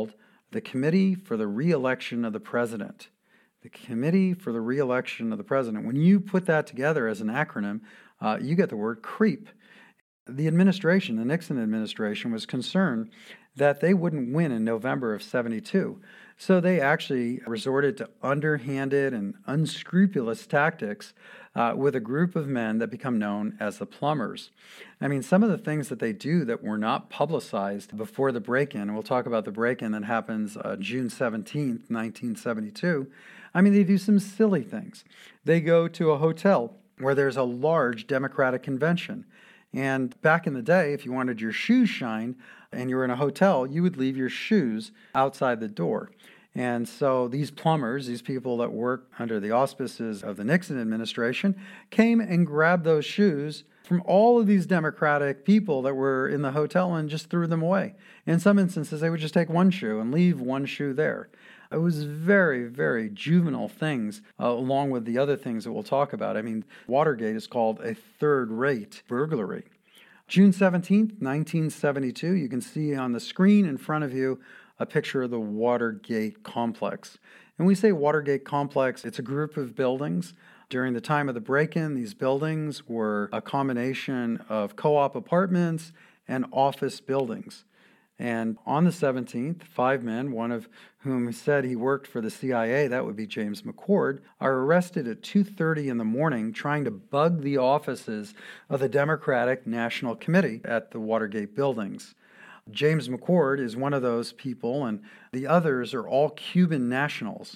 the Committee for the Re-election of the President. The Committee for the Re-election of the President. When you put that together as an acronym, uh, you get the word CREEP. The administration, the Nixon administration, was concerned that they wouldn't win in November of seventy-two. So they actually resorted to underhanded and unscrupulous tactics uh, with a group of men that become known as the Plumbers. I mean, some of the things that they do that were not publicized before the break-in, and we'll talk about the break-in that happens uh, June seventeenth, nineteen seventy-two. I mean, they do some silly things. They go to a hotel where there's a large Democratic convention. And back in the day, if you wanted your shoes shined and you were in a hotel, you would leave your shoes outside the door. And so these plumbers, these people that work under the auspices of the Nixon administration, came and grabbed those shoes from all of these Democratic people that were in the hotel and just threw them away. In some instances, they would just take one shoe and leave one shoe there. It was very, very juvenile things, uh, along with the other things that we'll talk about. I mean, Watergate is called a third-rate burglary. June seventeenth, nineteen seventy-two, you can see on the screen in front of you a picture of the Watergate complex. And we say Watergate complex, it's a group of buildings. During the time of the break-in, these buildings were a combination of co-op apartments and office buildings. And on the seventeenth, five men, one of whom said he worked for the C I A, that would be James McCord, are arrested at two thirty in the morning trying to bug the offices of the Democratic National Committee at the Watergate buildings. James McCord is one of those people, and the others are all Cuban nationals.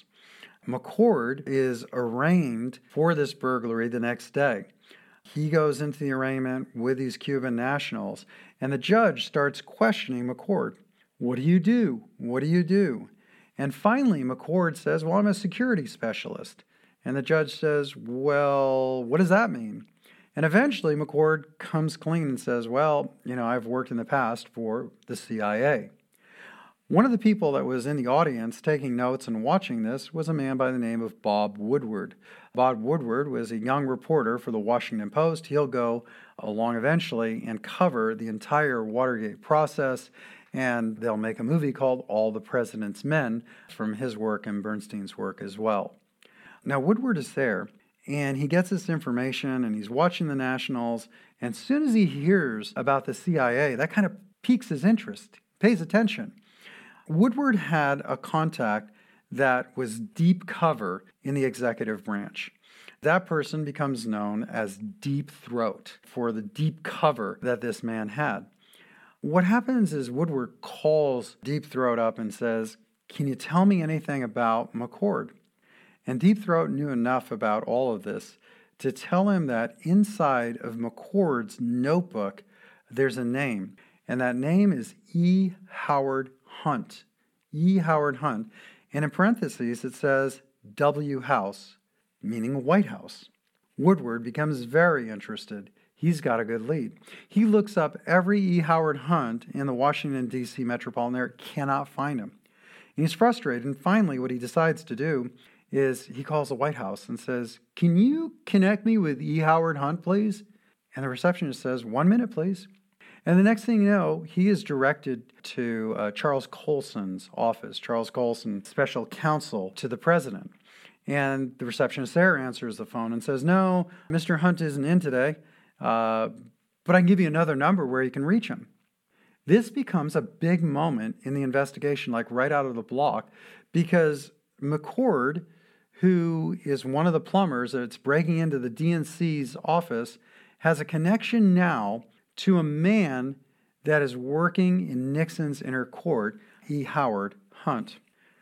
McCord is arraigned for this burglary the next day. He goes into the arraignment with these Cuban nationals, and the judge starts questioning McCord. What do you do? What do you do? And finally, McCord says, well, I'm a security specialist. And the judge says, well, what does that mean? And eventually, McCord comes clean and says, well, you know, I've worked in the past for the C I A. One of the people that was in the audience taking notes and watching this was a man by the name of Bob Woodward. Bob Woodward was a young reporter for the Washington Post. He'll go along eventually and cover the entire Watergate process, and they'll make a movie called All the President's Men from his work and Bernstein's work as well. Now, Woodward is there, and he gets this information, and he's watching the Nationals, and as soon as he hears about the C I A, that kind of piques his interest, pays attention. Woodward had a contact that was deep cover in the executive branch. That person becomes known as Deep Throat for the deep cover that this man had. What happens is Woodward calls Deep Throat up and says, can you tell me anything about McCord? And Deep Throat knew enough about all of this to tell him that inside of McCord's notebook, there's a name, and that name is E. Howard Hunt. E. Howard Hunt. And in parentheses, it says W. House, meaning White House. Woodward becomes very interested. He's got a good lead. He looks up every E. Howard Hunt in the Washington, D C metropolitan area, cannot find him. And he's frustrated, and finally what he decides to do is he calls the White House and says, can you connect me with E. Howard Hunt, please? And the receptionist says, one minute, please. And the next thing you know, he is directed to uh, Charles Colson's office, Charles Colson, special counsel to the president. And the receptionist there answers the phone and says, no, Mister Hunt isn't in today, uh, but I can give you another number where you can reach him. This becomes a big moment in the investigation, like right out of the block, because McCord, who is one of the plumbers that's breaking into the D N C's office, has a connection now to a man that is working in Nixon's inner court, E. Howard Hunt.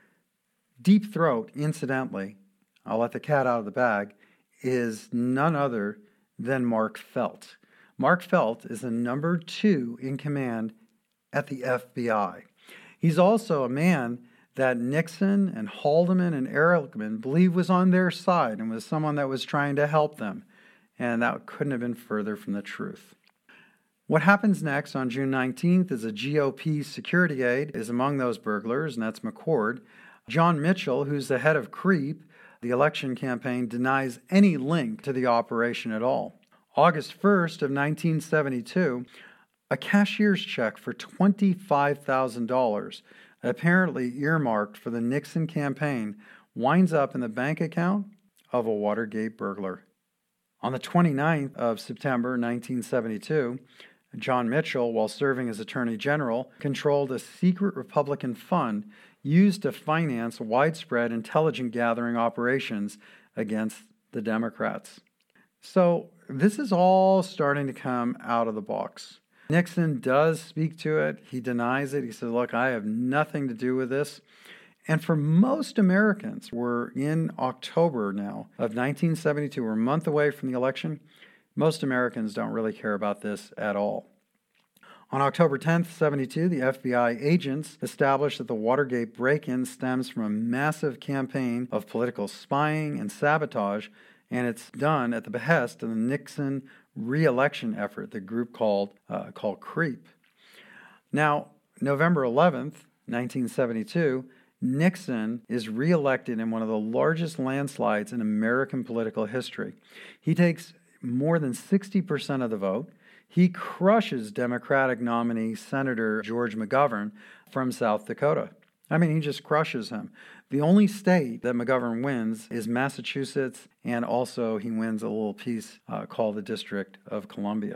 Deep Throat, incidentally, I'll let the cat out of the bag, is none other than Mark Felt. Mark Felt is the number two in command at the F B I. He's also a man that Nixon and Haldeman and Ehrlichman believed was on their side and was someone that was trying to help them. And that couldn't have been further from the truth. What happens next on June nineteenth is a G O P security aide is among those burglars, and that's McCord. John Mitchell, who's the head of CREEP, the election campaign, denies any link to the operation at all. August first of nineteen seventy-two, a cashier's check for twenty-five thousand dollars apparently earmarked for the Nixon campaign, winds up in the bank account of a Watergate burglar. On the twenty-ninth of September nineteen seventy-two, John Mitchell, while serving as Attorney General, controlled a secret Republican fund used to finance widespread intelligence gathering operations against the Democrats. So this is all starting to come out of the box. Nixon does speak to it. He denies it. He says, look, I have nothing to do with this. And for most Americans, we're in October now of nineteen seventy-two. We're a month away from the election. Most Americans don't really care about this at all. On October tenth, seventy-two, the F B I agents established that the Watergate break-in stems from a massive campaign of political spying and sabotage, and it's done at the behest of the Nixon re-election effort, the group called, uh, called CREEP. Now, November eleventh, nineteen seventy-two, Nixon is reelected in one of the largest landslides in American political history. He takes more than sixty percent of the vote. He crushes Democratic nominee Senator George McGovern from South Dakota. I mean, he just crushes him. The only state that McGovern wins is Massachusetts, and also he wins a little piece uh, called the District of Columbia.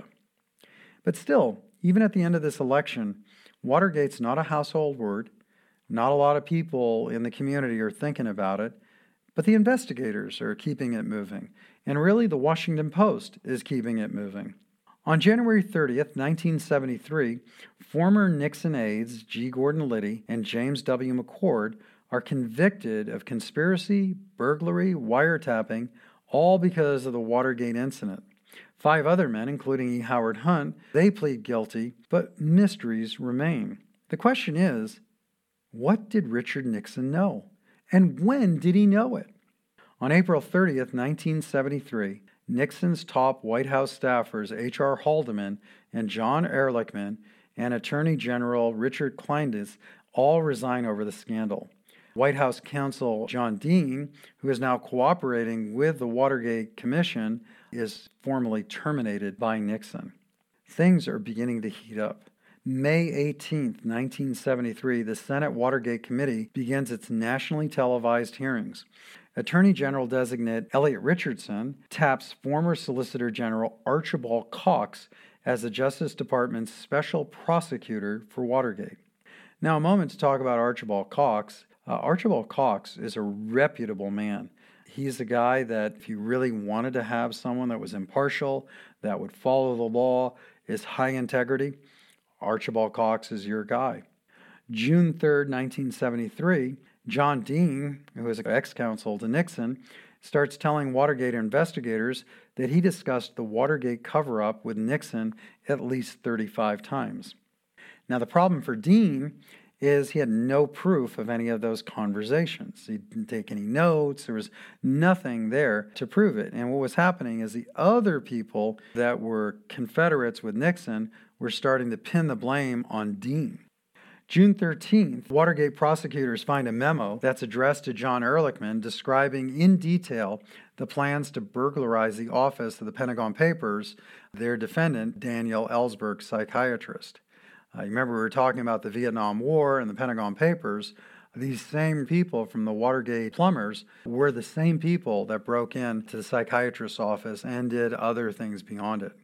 But still, even at the end of this election, Watergate's not a household word. Not a lot of people in the community are thinking about it, but the investigators are keeping it moving. And really, the Washington Post is keeping it moving. On January thirtieth, nineteen seventy-three, former Nixon aides G. Gordon Liddy and James W. McCord are convicted of conspiracy, burglary, wiretapping, all because of the Watergate incident. Five other men, including E. Howard Hunt, they plead guilty, but mysteries remain. The question is, what did Richard Nixon know? And when did he know it? On April thirtieth, nineteen seventy-three, Nixon's top White House staffers H R Haldeman and John Ehrlichman and Attorney General Richard Kleindienst all resign over the scandal. White House counsel John Dean, who is now cooperating with the Watergate Commission, is formally terminated by Nixon. Things are beginning to heat up. May eighteenth, nineteen seventy-three, the Senate Watergate Committee begins its nationally televised hearings. Attorney General-designate Elliot Richardson taps former Solicitor General Archibald Cox as the Justice Department's special prosecutor for Watergate. Now, a moment to talk about Archibald Cox. Uh, Archibald Cox is a reputable man. He's a guy that if you really wanted to have someone that was impartial, that would follow the law, is high integrity, Archibald Cox is your guy. June third, nineteen seventy-three, John Dean, who is an ex-counsel to Nixon, starts telling Watergate investigators that he discussed the Watergate cover-up with Nixon at least thirty-five times. Now, the problem for Dean is he had no proof of any of those conversations. He didn't take any notes. There was nothing there to prove it. And what was happening is the other people that were Confederates with Nixon were starting to pin the blame on Dean. June thirteenth, Watergate prosecutors find a memo that's addressed to John Ehrlichman describing in detail the plans to burglarize the office of the Pentagon Papers, their defendant, Daniel Ellsberg, psychiatrist. Uh, you remember we were talking about the Vietnam War and the Pentagon Papers. These same people from the Watergate plumbers were the same people that broke into the psychiatrist's office and did other things beyond it.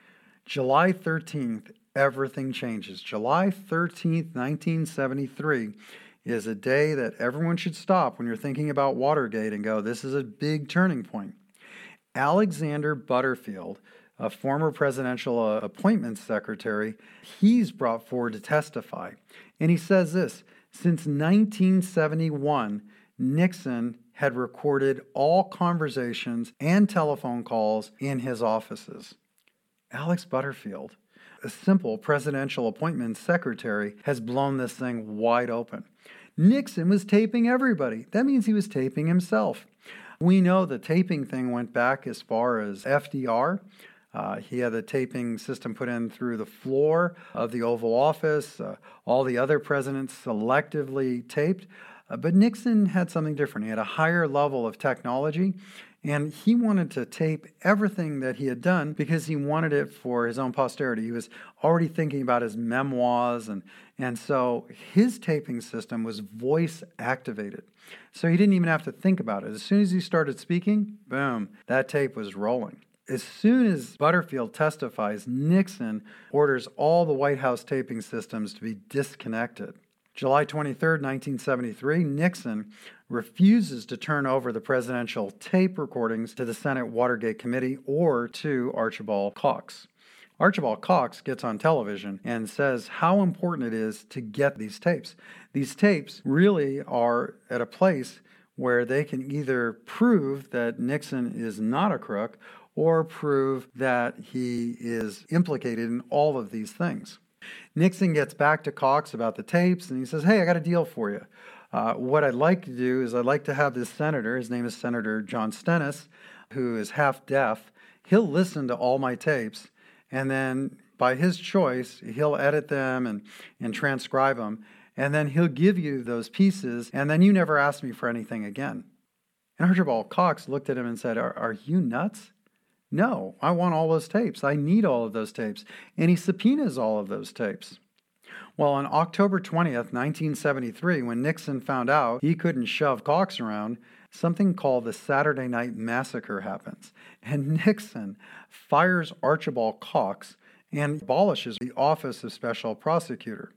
July thirteenth, everything changes. July thirteenth, nineteen seventy-three is a day that everyone should stop when you're thinking about Watergate and go, this is a big turning point. Alexander Butterfield, a former presidential uh, appointments secretary, he's brought forward to testify. And he says this, since nineteen seventy-one, Nixon had recorded all conversations and telephone calls in his offices. Alex Butterfield, a simple presidential appointments secretary, has blown this thing wide open. Nixon was taping everybody. That means he was taping himself. We know the taping thing went back as far as F D R. Uh, he had a taping system put in through the floor of the Oval Office. Uh, all the other presidents selectively taped. Uh, but Nixon had something different. He had a higher level of technology, And he wanted to tape everything that he had done because he wanted it for his own posterity. He was already thinking about his memoirs, and, and so his taping system was voice activated. So he didn't even have to think about it. As soon as he started speaking, boom, that tape was rolling. As soon as Butterfield testifies, Nixon orders all the White House taping systems to be disconnected. July twenty-third, nineteen seventy-three, Nixon refuses to turn over the presidential tape recordings to the Senate Watergate Committee or to Archibald Cox. Archibald Cox gets on television and says how important it is to get these tapes. These tapes really are at a place where they can either prove that Nixon is not a crook or prove that he is implicated in all of these things. Nixon gets back to Cox about the tapes, and he says, hey, I got a deal for you. Uh, what I'd like to do is I'd like to have this senator, his name is Senator John Stennis, who is half deaf. He'll listen to all my tapes, and then by his choice, he'll edit them and, and transcribe them, and then he'll give you those pieces, and then you never ask me for anything again. And Archibald Cox looked at him and said, are, are you nuts? No, I want all those tapes. I need all of those tapes. And he subpoenas all of those tapes. Well, on October twentieth, nineteen seventy-three, when Nixon found out he couldn't shove Cox around, something called the Saturday Night Massacre happens. And Nixon fires Archibald Cox and abolishes the Office of Special Prosecutor.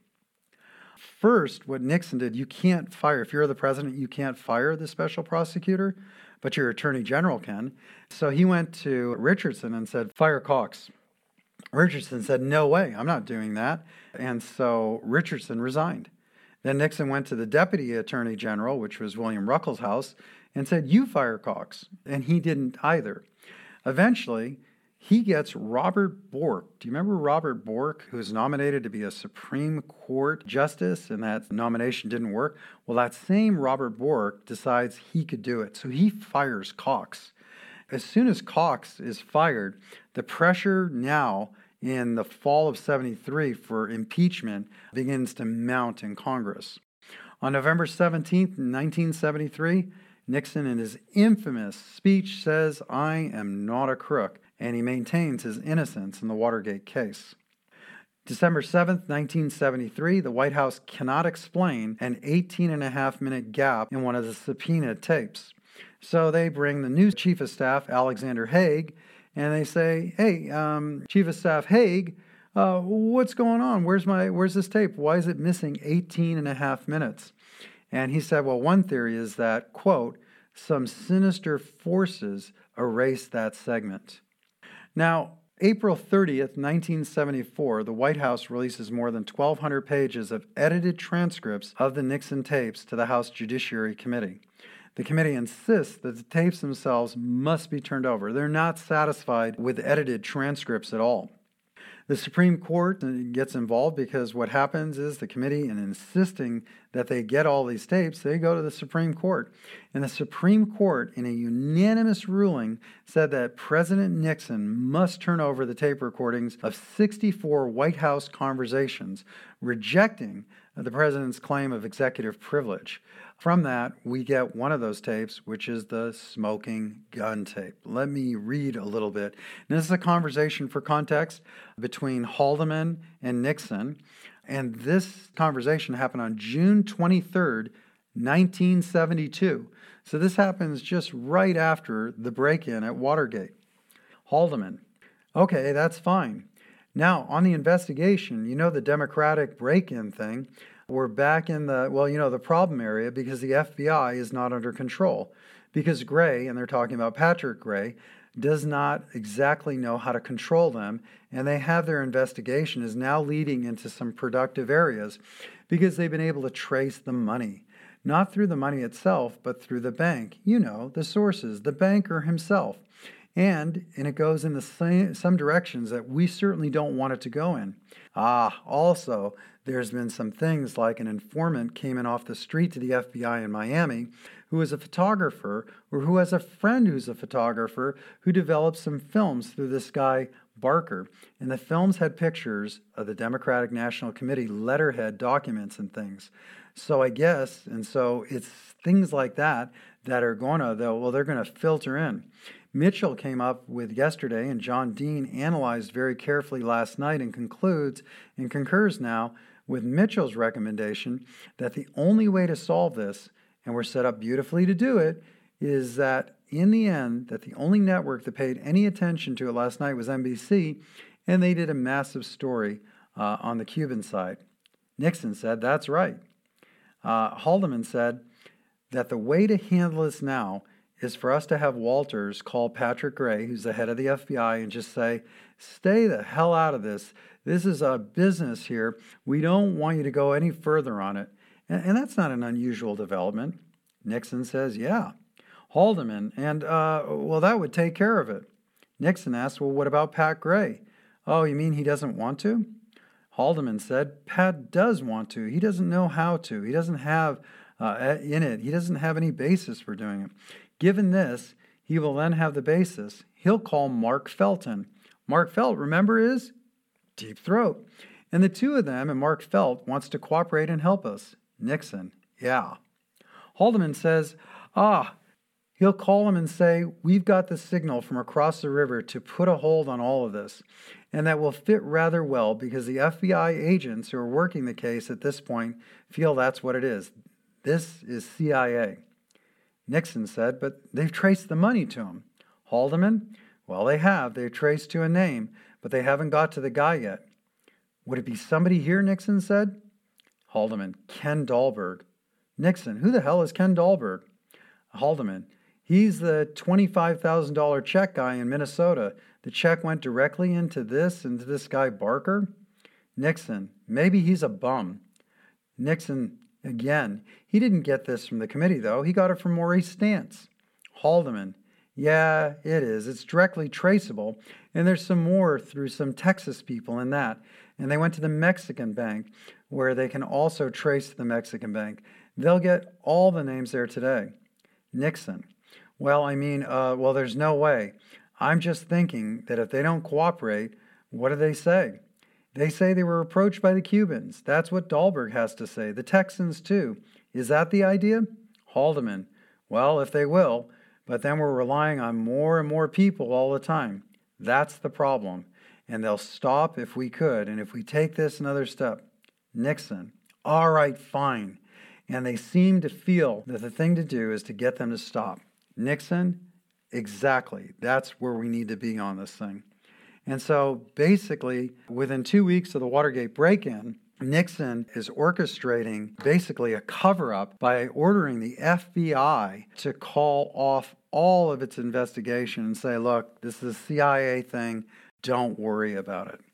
First, what Nixon did, you can't fire, if you're the president, you can't fire the special prosecutor, but your attorney general can. So he went to Richardson and said, fire Cox. Richardson said, no way, I'm not doing that. And so Richardson resigned. Then Nixon went to the deputy attorney general, which was William Ruckelshaus, and said, you fire Cox. And he didn't either. Eventually, he gets Robert Bork. Do you remember Robert Bork, who was nominated to be a Supreme Court justice, and that nomination didn't work? Well, that same Robert Bork decides he could do it, so he fires Cox. As soon as Cox is fired, the pressure now in the fall of seventy-three for impeachment begins to mount in Congress. On November seventeenth, nineteen seventy-three, Nixon, in his infamous speech, says, I am not a crook, and he maintains his innocence in the Watergate case. December seventh, nineteen seventy-three, the White House cannot explain an eighteen and a half minute gap in one of the subpoenaed tapes. So they bring the new Chief of Staff, Alexander Haig, and they say, hey, um, Chief of Staff Haig, uh, what's going on? Where's my, where's this tape? Why is it missing eighteen and a half minutes? And he said, well, one theory is that, quote, some sinister forces erased that segment. Now, April thirtieth, nineteen seventy-four, the White House releases more than twelve hundred pages of edited transcripts of the Nixon tapes to the House Judiciary Committee. The committee insists that the tapes themselves must be turned over. They're not satisfied with edited transcripts at all. The Supreme Court gets involved because what happens is the committee, in insisting that they get all these tapes, they go to the Supreme Court. And the Supreme Court, in a unanimous ruling, said that President Nixon must turn over the tape recordings of sixty-four White House conversations, rejecting the president's claim of executive privilege. From that, we get one of those tapes, which is the smoking gun tape. Let me read a little bit. And this is a conversation, for context, between Haldeman and Nixon. And this conversation happened on June twenty-third, nineteen seventy-two. So this happens just right after the break-in at Watergate. Haldeman: okay, that's fine. Now, on the investigation, you know the Democratic break-in thing, we're back in the, well, you know, the problem area because the F B I is not under control. Because Gray, and they're talking about Patrick Gray, does not exactly know how to control them, and they have their investigation is now leading into some productive areas because they've been able to trace the money. Not through the money itself, but through the bank. You know, the sources, the banker himself. And, and it goes in the same, some directions that we certainly don't want it to go in. Ah, also, there's been some things like an informant came in off the street to the F B I in Miami who is a photographer or who has a friend who's a photographer who developed some films through this guy Barker. And the films had pictures of the Democratic National Committee letterhead documents and things. So I guess, and so it's things like that that are going to, though, well, they're going to filter in. Mitchell came up with yesterday, and John Dean analyzed very carefully last night and concludes and concurs now with Mitchell's recommendation that the only way to solve this, and we're set up beautifully to do it, is that in the end, that the only network that paid any attention to it last night was N B C, and they did a massive story uh, on the Cuban side. Nixon said, that's right. Uh, Haldeman said that the way to handle this now is for us to have Walters call Patrick Gray, who's the head of the F B I, and just say, stay the hell out of this. This is a business here. We don't want you to go any further on it. And, and that's not an unusual development. Nixon says, yeah. Haldeman, and, uh, well, that would take care of it. Nixon asked, well, what about Pat Gray? Oh, you mean he doesn't want to? Haldeman said, Pat does want to. He doesn't know how to. He doesn't have uh, in it. He doesn't have any basis for doing it. Given this, he will then have the basis. He'll call Mark Felton. Mark Felt, remember, is Deep Throat. And the two of them, and Mark Felt, wants to cooperate and help us. Nixon, yeah. Haldeman says, ah, he'll call him and say, we've got the signal from across the river to put a hold on all of this. And that will fit rather well because the F B I agents who are working the case at this point feel that's what it is. This is C I A. Nixon said, but they've traced the money to him. Haldeman, well, they have. They've traced to a name, but they haven't got to the guy yet. Would it be somebody here, Nixon said? Haldeman, Ken Dahlberg. Nixon, who the hell is Ken Dahlberg? Haldeman, he's the twenty-five thousand dollars check guy in Minnesota. The check went directly into this, into this guy Barker. Nixon, maybe he's a bum. Nixon, again, he didn't get this from the committee, though. He got it from Maurice Stance. Haldeman, yeah, it is. It's directly traceable. And there's some more through some Texas people in that. And they went to the Mexican bank, where they can also trace the Mexican bank. They'll get all the names there today. Nixon, well, I mean, uh, well, there's no way. I'm just thinking that if they don't cooperate, what do they say? They say they were approached by the Cubans. That's what Dahlberg has to say. The Texans, too. Is that the idea? Haldeman, well, if they will, but then we're relying on more and more people all the time. That's the problem. And they'll stop if we could, and if we take this another step. Nixon, all right, fine. And they seem to feel that the thing to do is to get them to stop. Nixon, exactly. That's where we need to be on this thing. And so basically, within two weeks of the Watergate break-in, Nixon is orchestrating basically a cover-up by ordering the F B I to call off all of its investigation and say, look, this is a C I A thing. Don't worry about it.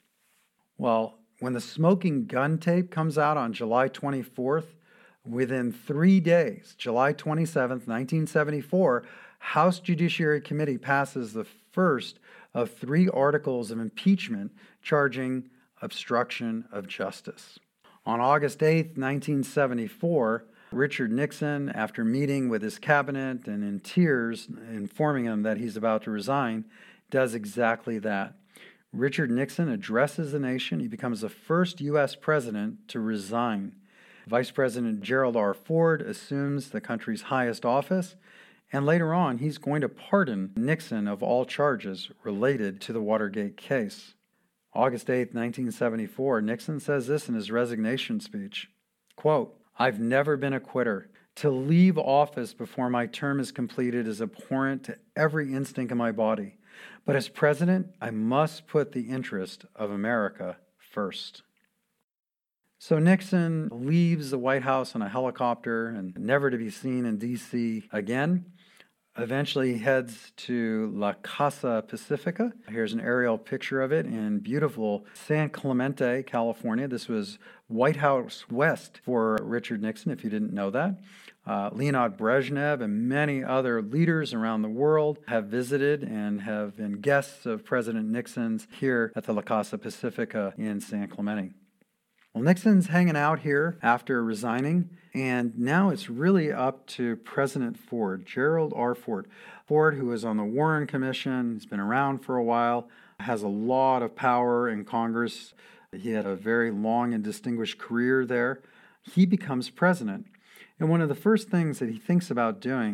Well, when the smoking gun tape comes out on July twenty-fourth, within three days, July twenty-seventh, nineteen seventy-four, House Judiciary Committee passes the first of three articles of impeachment charging obstruction of justice. On August eighth, nineteen seventy-four, Richard Nixon, after meeting with his cabinet and in tears, informing him that he's about to resign, does exactly that. Richard Nixon addresses the nation. He becomes the first U S president to resign. Vice President Gerald R. Ford assumes the country's highest office, and later on, he's going to pardon Nixon of all charges related to the Watergate case. August eighth, nineteen seventy-four, Nixon says this in his resignation speech, quote, I've never been a quitter. To leave office before my term is completed is abhorrent to every instinct in my body. But as president, I must put the interest of America first. So Nixon leaves the White House on a helicopter and never to be seen in D C again. Eventually he heads to La Casa Pacifica. Here's an aerial picture of it in beautiful San Clemente, California. This was White House West for Richard Nixon, if you didn't know that. Uh, Leonid Brezhnev and many other leaders around the world have visited and have been guests of President Nixon's here at the La Casa Pacifica in San Clemente. Well, Nixon's hanging out here after resigning, and now it's really up to President Ford, Gerald R. Ford. Ford, who is on the Warren Commission, he's been around for a while, has a lot of power in Congress. He had a very long and distinguished career there. He becomes president. And one of the first things that he thinks about doing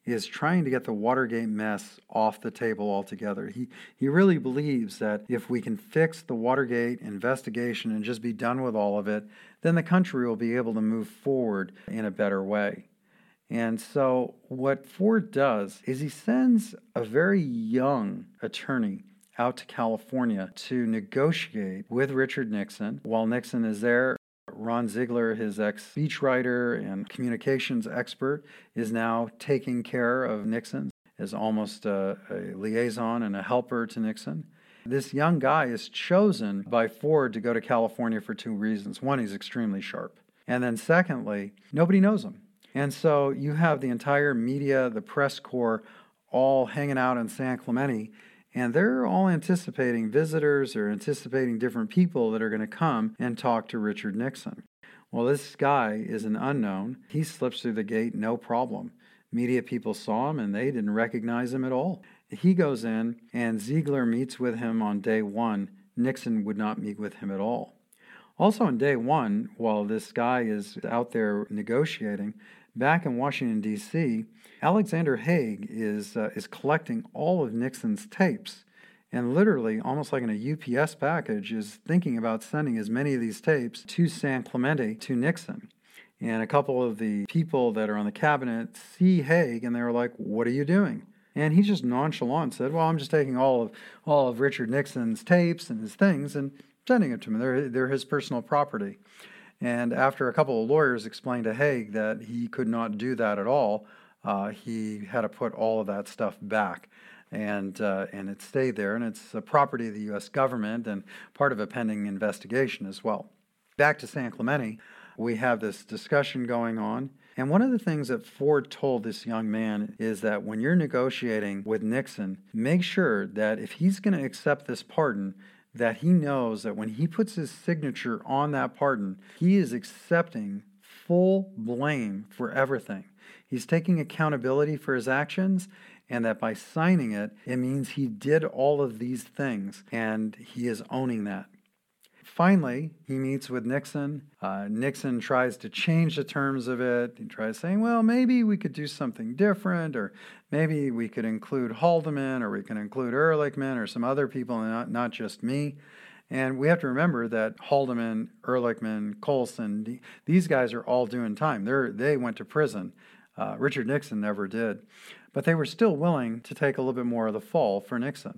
is trying to get the Watergate mess off the table altogether. He he really believes that if we can fix the Watergate investigation and just be done with all of it, then the country will be able to move forward in a better way. And so what Ford does is he sends a very young attorney out to California to negotiate with Richard Nixon. While Nixon is there, Ron Ziegler, his ex-speechwriter and communications expert, is now taking care of Nixon as almost a, a liaison and a helper to Nixon. This young guy is chosen by Ford to go to California for two reasons. One, he's extremely sharp. And then secondly, nobody knows him. And so you have the entire media, the press corps, all hanging out in San Clemente, and they're all anticipating visitors or anticipating different people that are going to come and talk to Richard Nixon. Well, this guy is an unknown. He slips through the gate, no problem. Media people saw him and they didn't recognize him at all. He goes in and Ziegler meets with him on day one. Nixon would not meet with him at all. Also on day one, while this guy is out there negotiating, back in Washington, D C, Alexander Haig is uh, is collecting all of Nixon's tapes, and literally, almost like in a U P S package, is thinking about sending as many of these tapes to San Clemente, to Nixon. And a couple of the people that are on the cabinet see Haig, and they're like, "What are you doing?" And he just nonchalant said, "Well, I'm just taking all of all of Richard Nixon's tapes and his things and sending it to him. They're, they're his personal property." And after a couple of lawyers explained to Haig that he could not do that at all, uh, he had to put all of that stuff back. And uh, and it stayed there, and it's a property of the U S government and part of a pending investigation as well. Back to San Clemente, we have this discussion going on. And one of the things that Ford told this young man is that when you're negotiating with Nixon, make sure that if he's going to accept this pardon, that he knows that when he puts his signature on that pardon, he is accepting full blame for everything. He's taking accountability for his actions, and that by signing it, it means he did all of these things, and he is owning that. Finally, he meets with Nixon. Uh, Nixon tries to change the terms of it. He tries saying, well, maybe we could do something different, or maybe we could include Haldeman, or we can include Ehrlichman, or some other people, and not, not just me. And we have to remember that Haldeman, Ehrlichman, Colson, these guys are all doing time. They're, they went to prison. Uh, Richard Nixon never did. But they were still willing to take a little bit more of the fall for Nixon.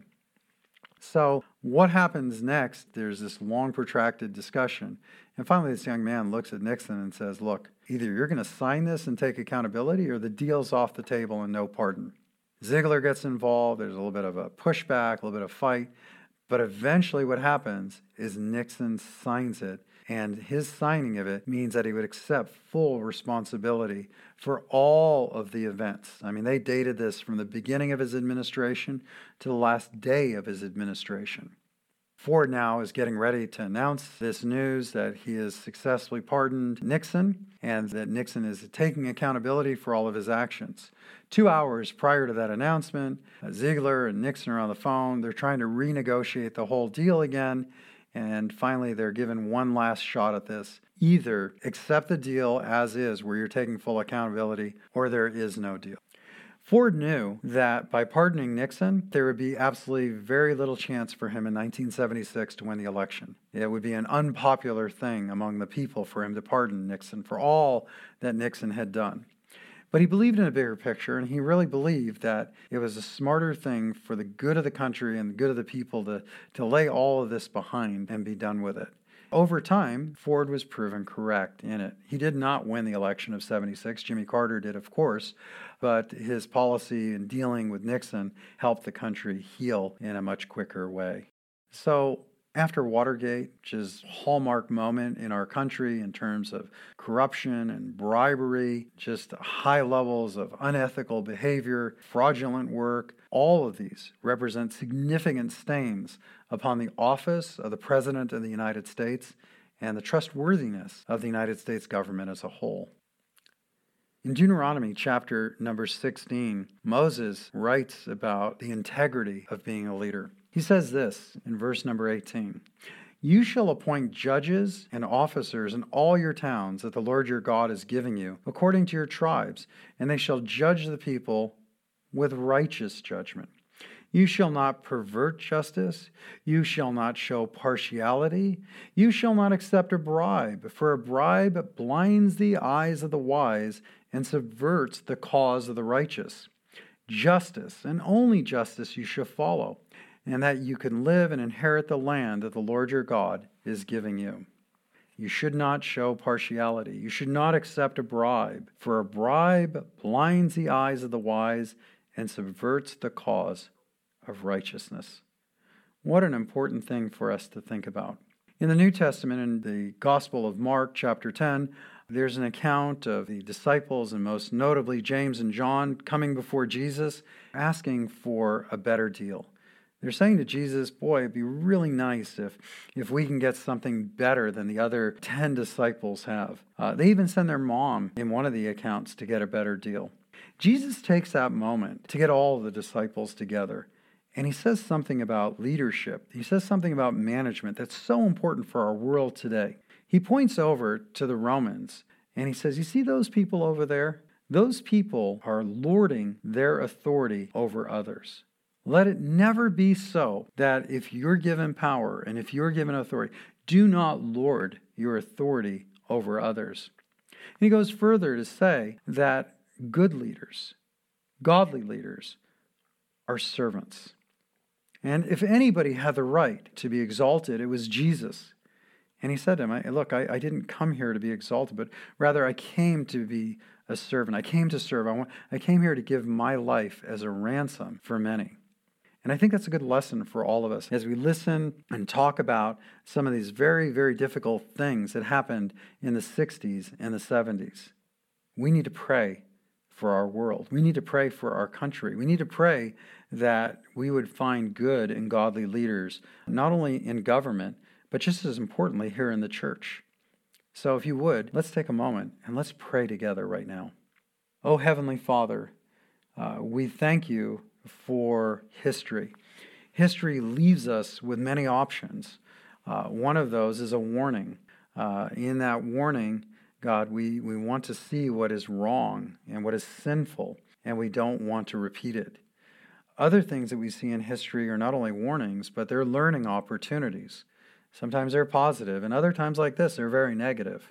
So what happens next? There's this long, protracted discussion. And finally, this young man looks at Nixon and says, look, either you're going to sign this and take accountability, or the deal's off the table and no pardon. Ziegler gets involved. There's a little bit of a pushback, a little bit of fight. But eventually what happens is Nixon signs it. And his signing of it means that he would accept full responsibility for all of the events. I mean, they dated this from the beginning of his administration to the last day of his administration. Ford now is getting ready to announce this news that he has successfully pardoned Nixon and that Nixon is taking accountability for all of his actions. Two hours prior to that announcement, Ziegler and Nixon are on the phone. They're trying to renegotiate the whole deal again. And finally, they're given one last shot at this. Either accept the deal as is, where you're taking full accountability, or there is no deal. Ford knew that by pardoning Nixon, there would be absolutely very little chance for him in nineteen seventy-six to win the election. It would be an unpopular thing among the people for him to pardon Nixon for all that Nixon had done. But he believed in a bigger picture, and he really believed that it was a smarter thing for the good of the country and the good of the people to, to lay all of this behind and be done with it. Over time, Ford was proven correct in it. He did not win the election of seventy-six. Jimmy Carter did, of course, but his policy in dealing with Nixon helped the country heal in a much quicker way. So after Watergate, which is a hallmark moment in our country in terms of corruption and bribery, just high levels of unethical behavior, fraudulent work, all of these represent significant stains upon the office of the President of the United States and the trustworthiness of the United States government as a whole. In Deuteronomy chapter number sixteen, Moses writes about the integrity of being a leader. He says this in verse number eighteen, You shall appoint judges and officers in all your towns that the Lord your God is giving you, according to your tribes, and they shall judge the people with righteous judgment. You shall not pervert justice. You shall not show partiality. You shall not accept a bribe, for a bribe blinds the eyes of the wise and subverts the cause of the righteous. Justice, and only justice, you shall follow, and that you can live and inherit the land that the Lord your God is giving you. You should not show partiality. You should not accept a bribe, for a bribe blinds the eyes of the wise and subverts the cause of righteousness. What an important thing for us to think about. In the New Testament, in the Gospel of Mark, chapter ten, there's an account of the disciples, and most notably James and John, coming before Jesus, asking for a better deal. They're saying to Jesus, boy, it'd be really nice if, if we can get something better than the other ten disciples have. Uh, they even send their mom in one of the accounts to get a better deal. Jesus takes that moment to get all of the disciples together, and he says something about leadership. He says something about management that's so important for our world today. He points over to the Romans, and he says, you see those people over there? Those people are lording their authority over others. Let it never be so that if you're given power and if you're given authority, do not lord your authority over others. And he goes further to say that good leaders, godly leaders, are servants. And if anybody had the right to be exalted, it was Jesus. And he said to him, look, I, I didn't come here to be exalted, but rather I came to be a servant. I came to serve. I, want, I came here to give my life as a ransom for many. And I think that's a good lesson for all of us as we listen and talk about some of these very, very difficult things that happened in the sixties and the seventies. We need to pray for our world. We need to pray for our country. We need to pray that we would find good and godly leaders, not only in government, but just as importantly here in the church. So if you would, let's take a moment and let's pray together right now. Oh, Heavenly Father, uh, we thank you for history. History leaves us with many options. Uh, one of those is a warning. Uh, in that warning, God, we, we want to see what is wrong and what is sinful, and we don't want to repeat it. Other things that we see in history are not only warnings, but they're learning opportunities. Sometimes they're positive, and other times like this, they're very negative.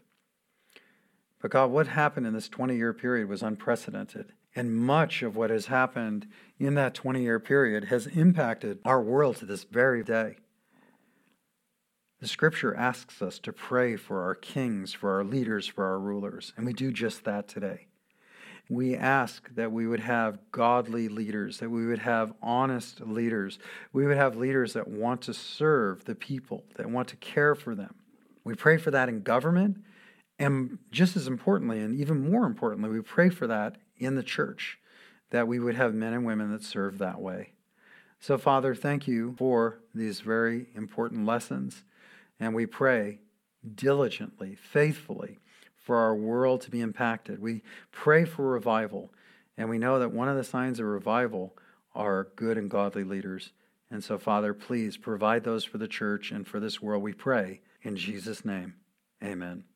But God, what happened in this twenty-year period was unprecedented. And much of what has happened in that twenty-year period has impacted our world to this very day. The Scripture asks us to pray for our kings, for our leaders, for our rulers, and we do just that today. We ask that we would have godly leaders, that we would have honest leaders. We would have leaders that want to serve the people, that want to care for them. We pray for that in government, and just as importantly, and even more importantly, we pray for that in the church, that we would have men and women that serve that way. So, Father, thank you for these very important lessons, and we pray diligently, faithfully, for our world to be impacted. We pray for revival, and we know that one of the signs of revival are good and godly leaders. And so, Father, please provide those for the church and for this world, we pray. In Jesus' name, amen.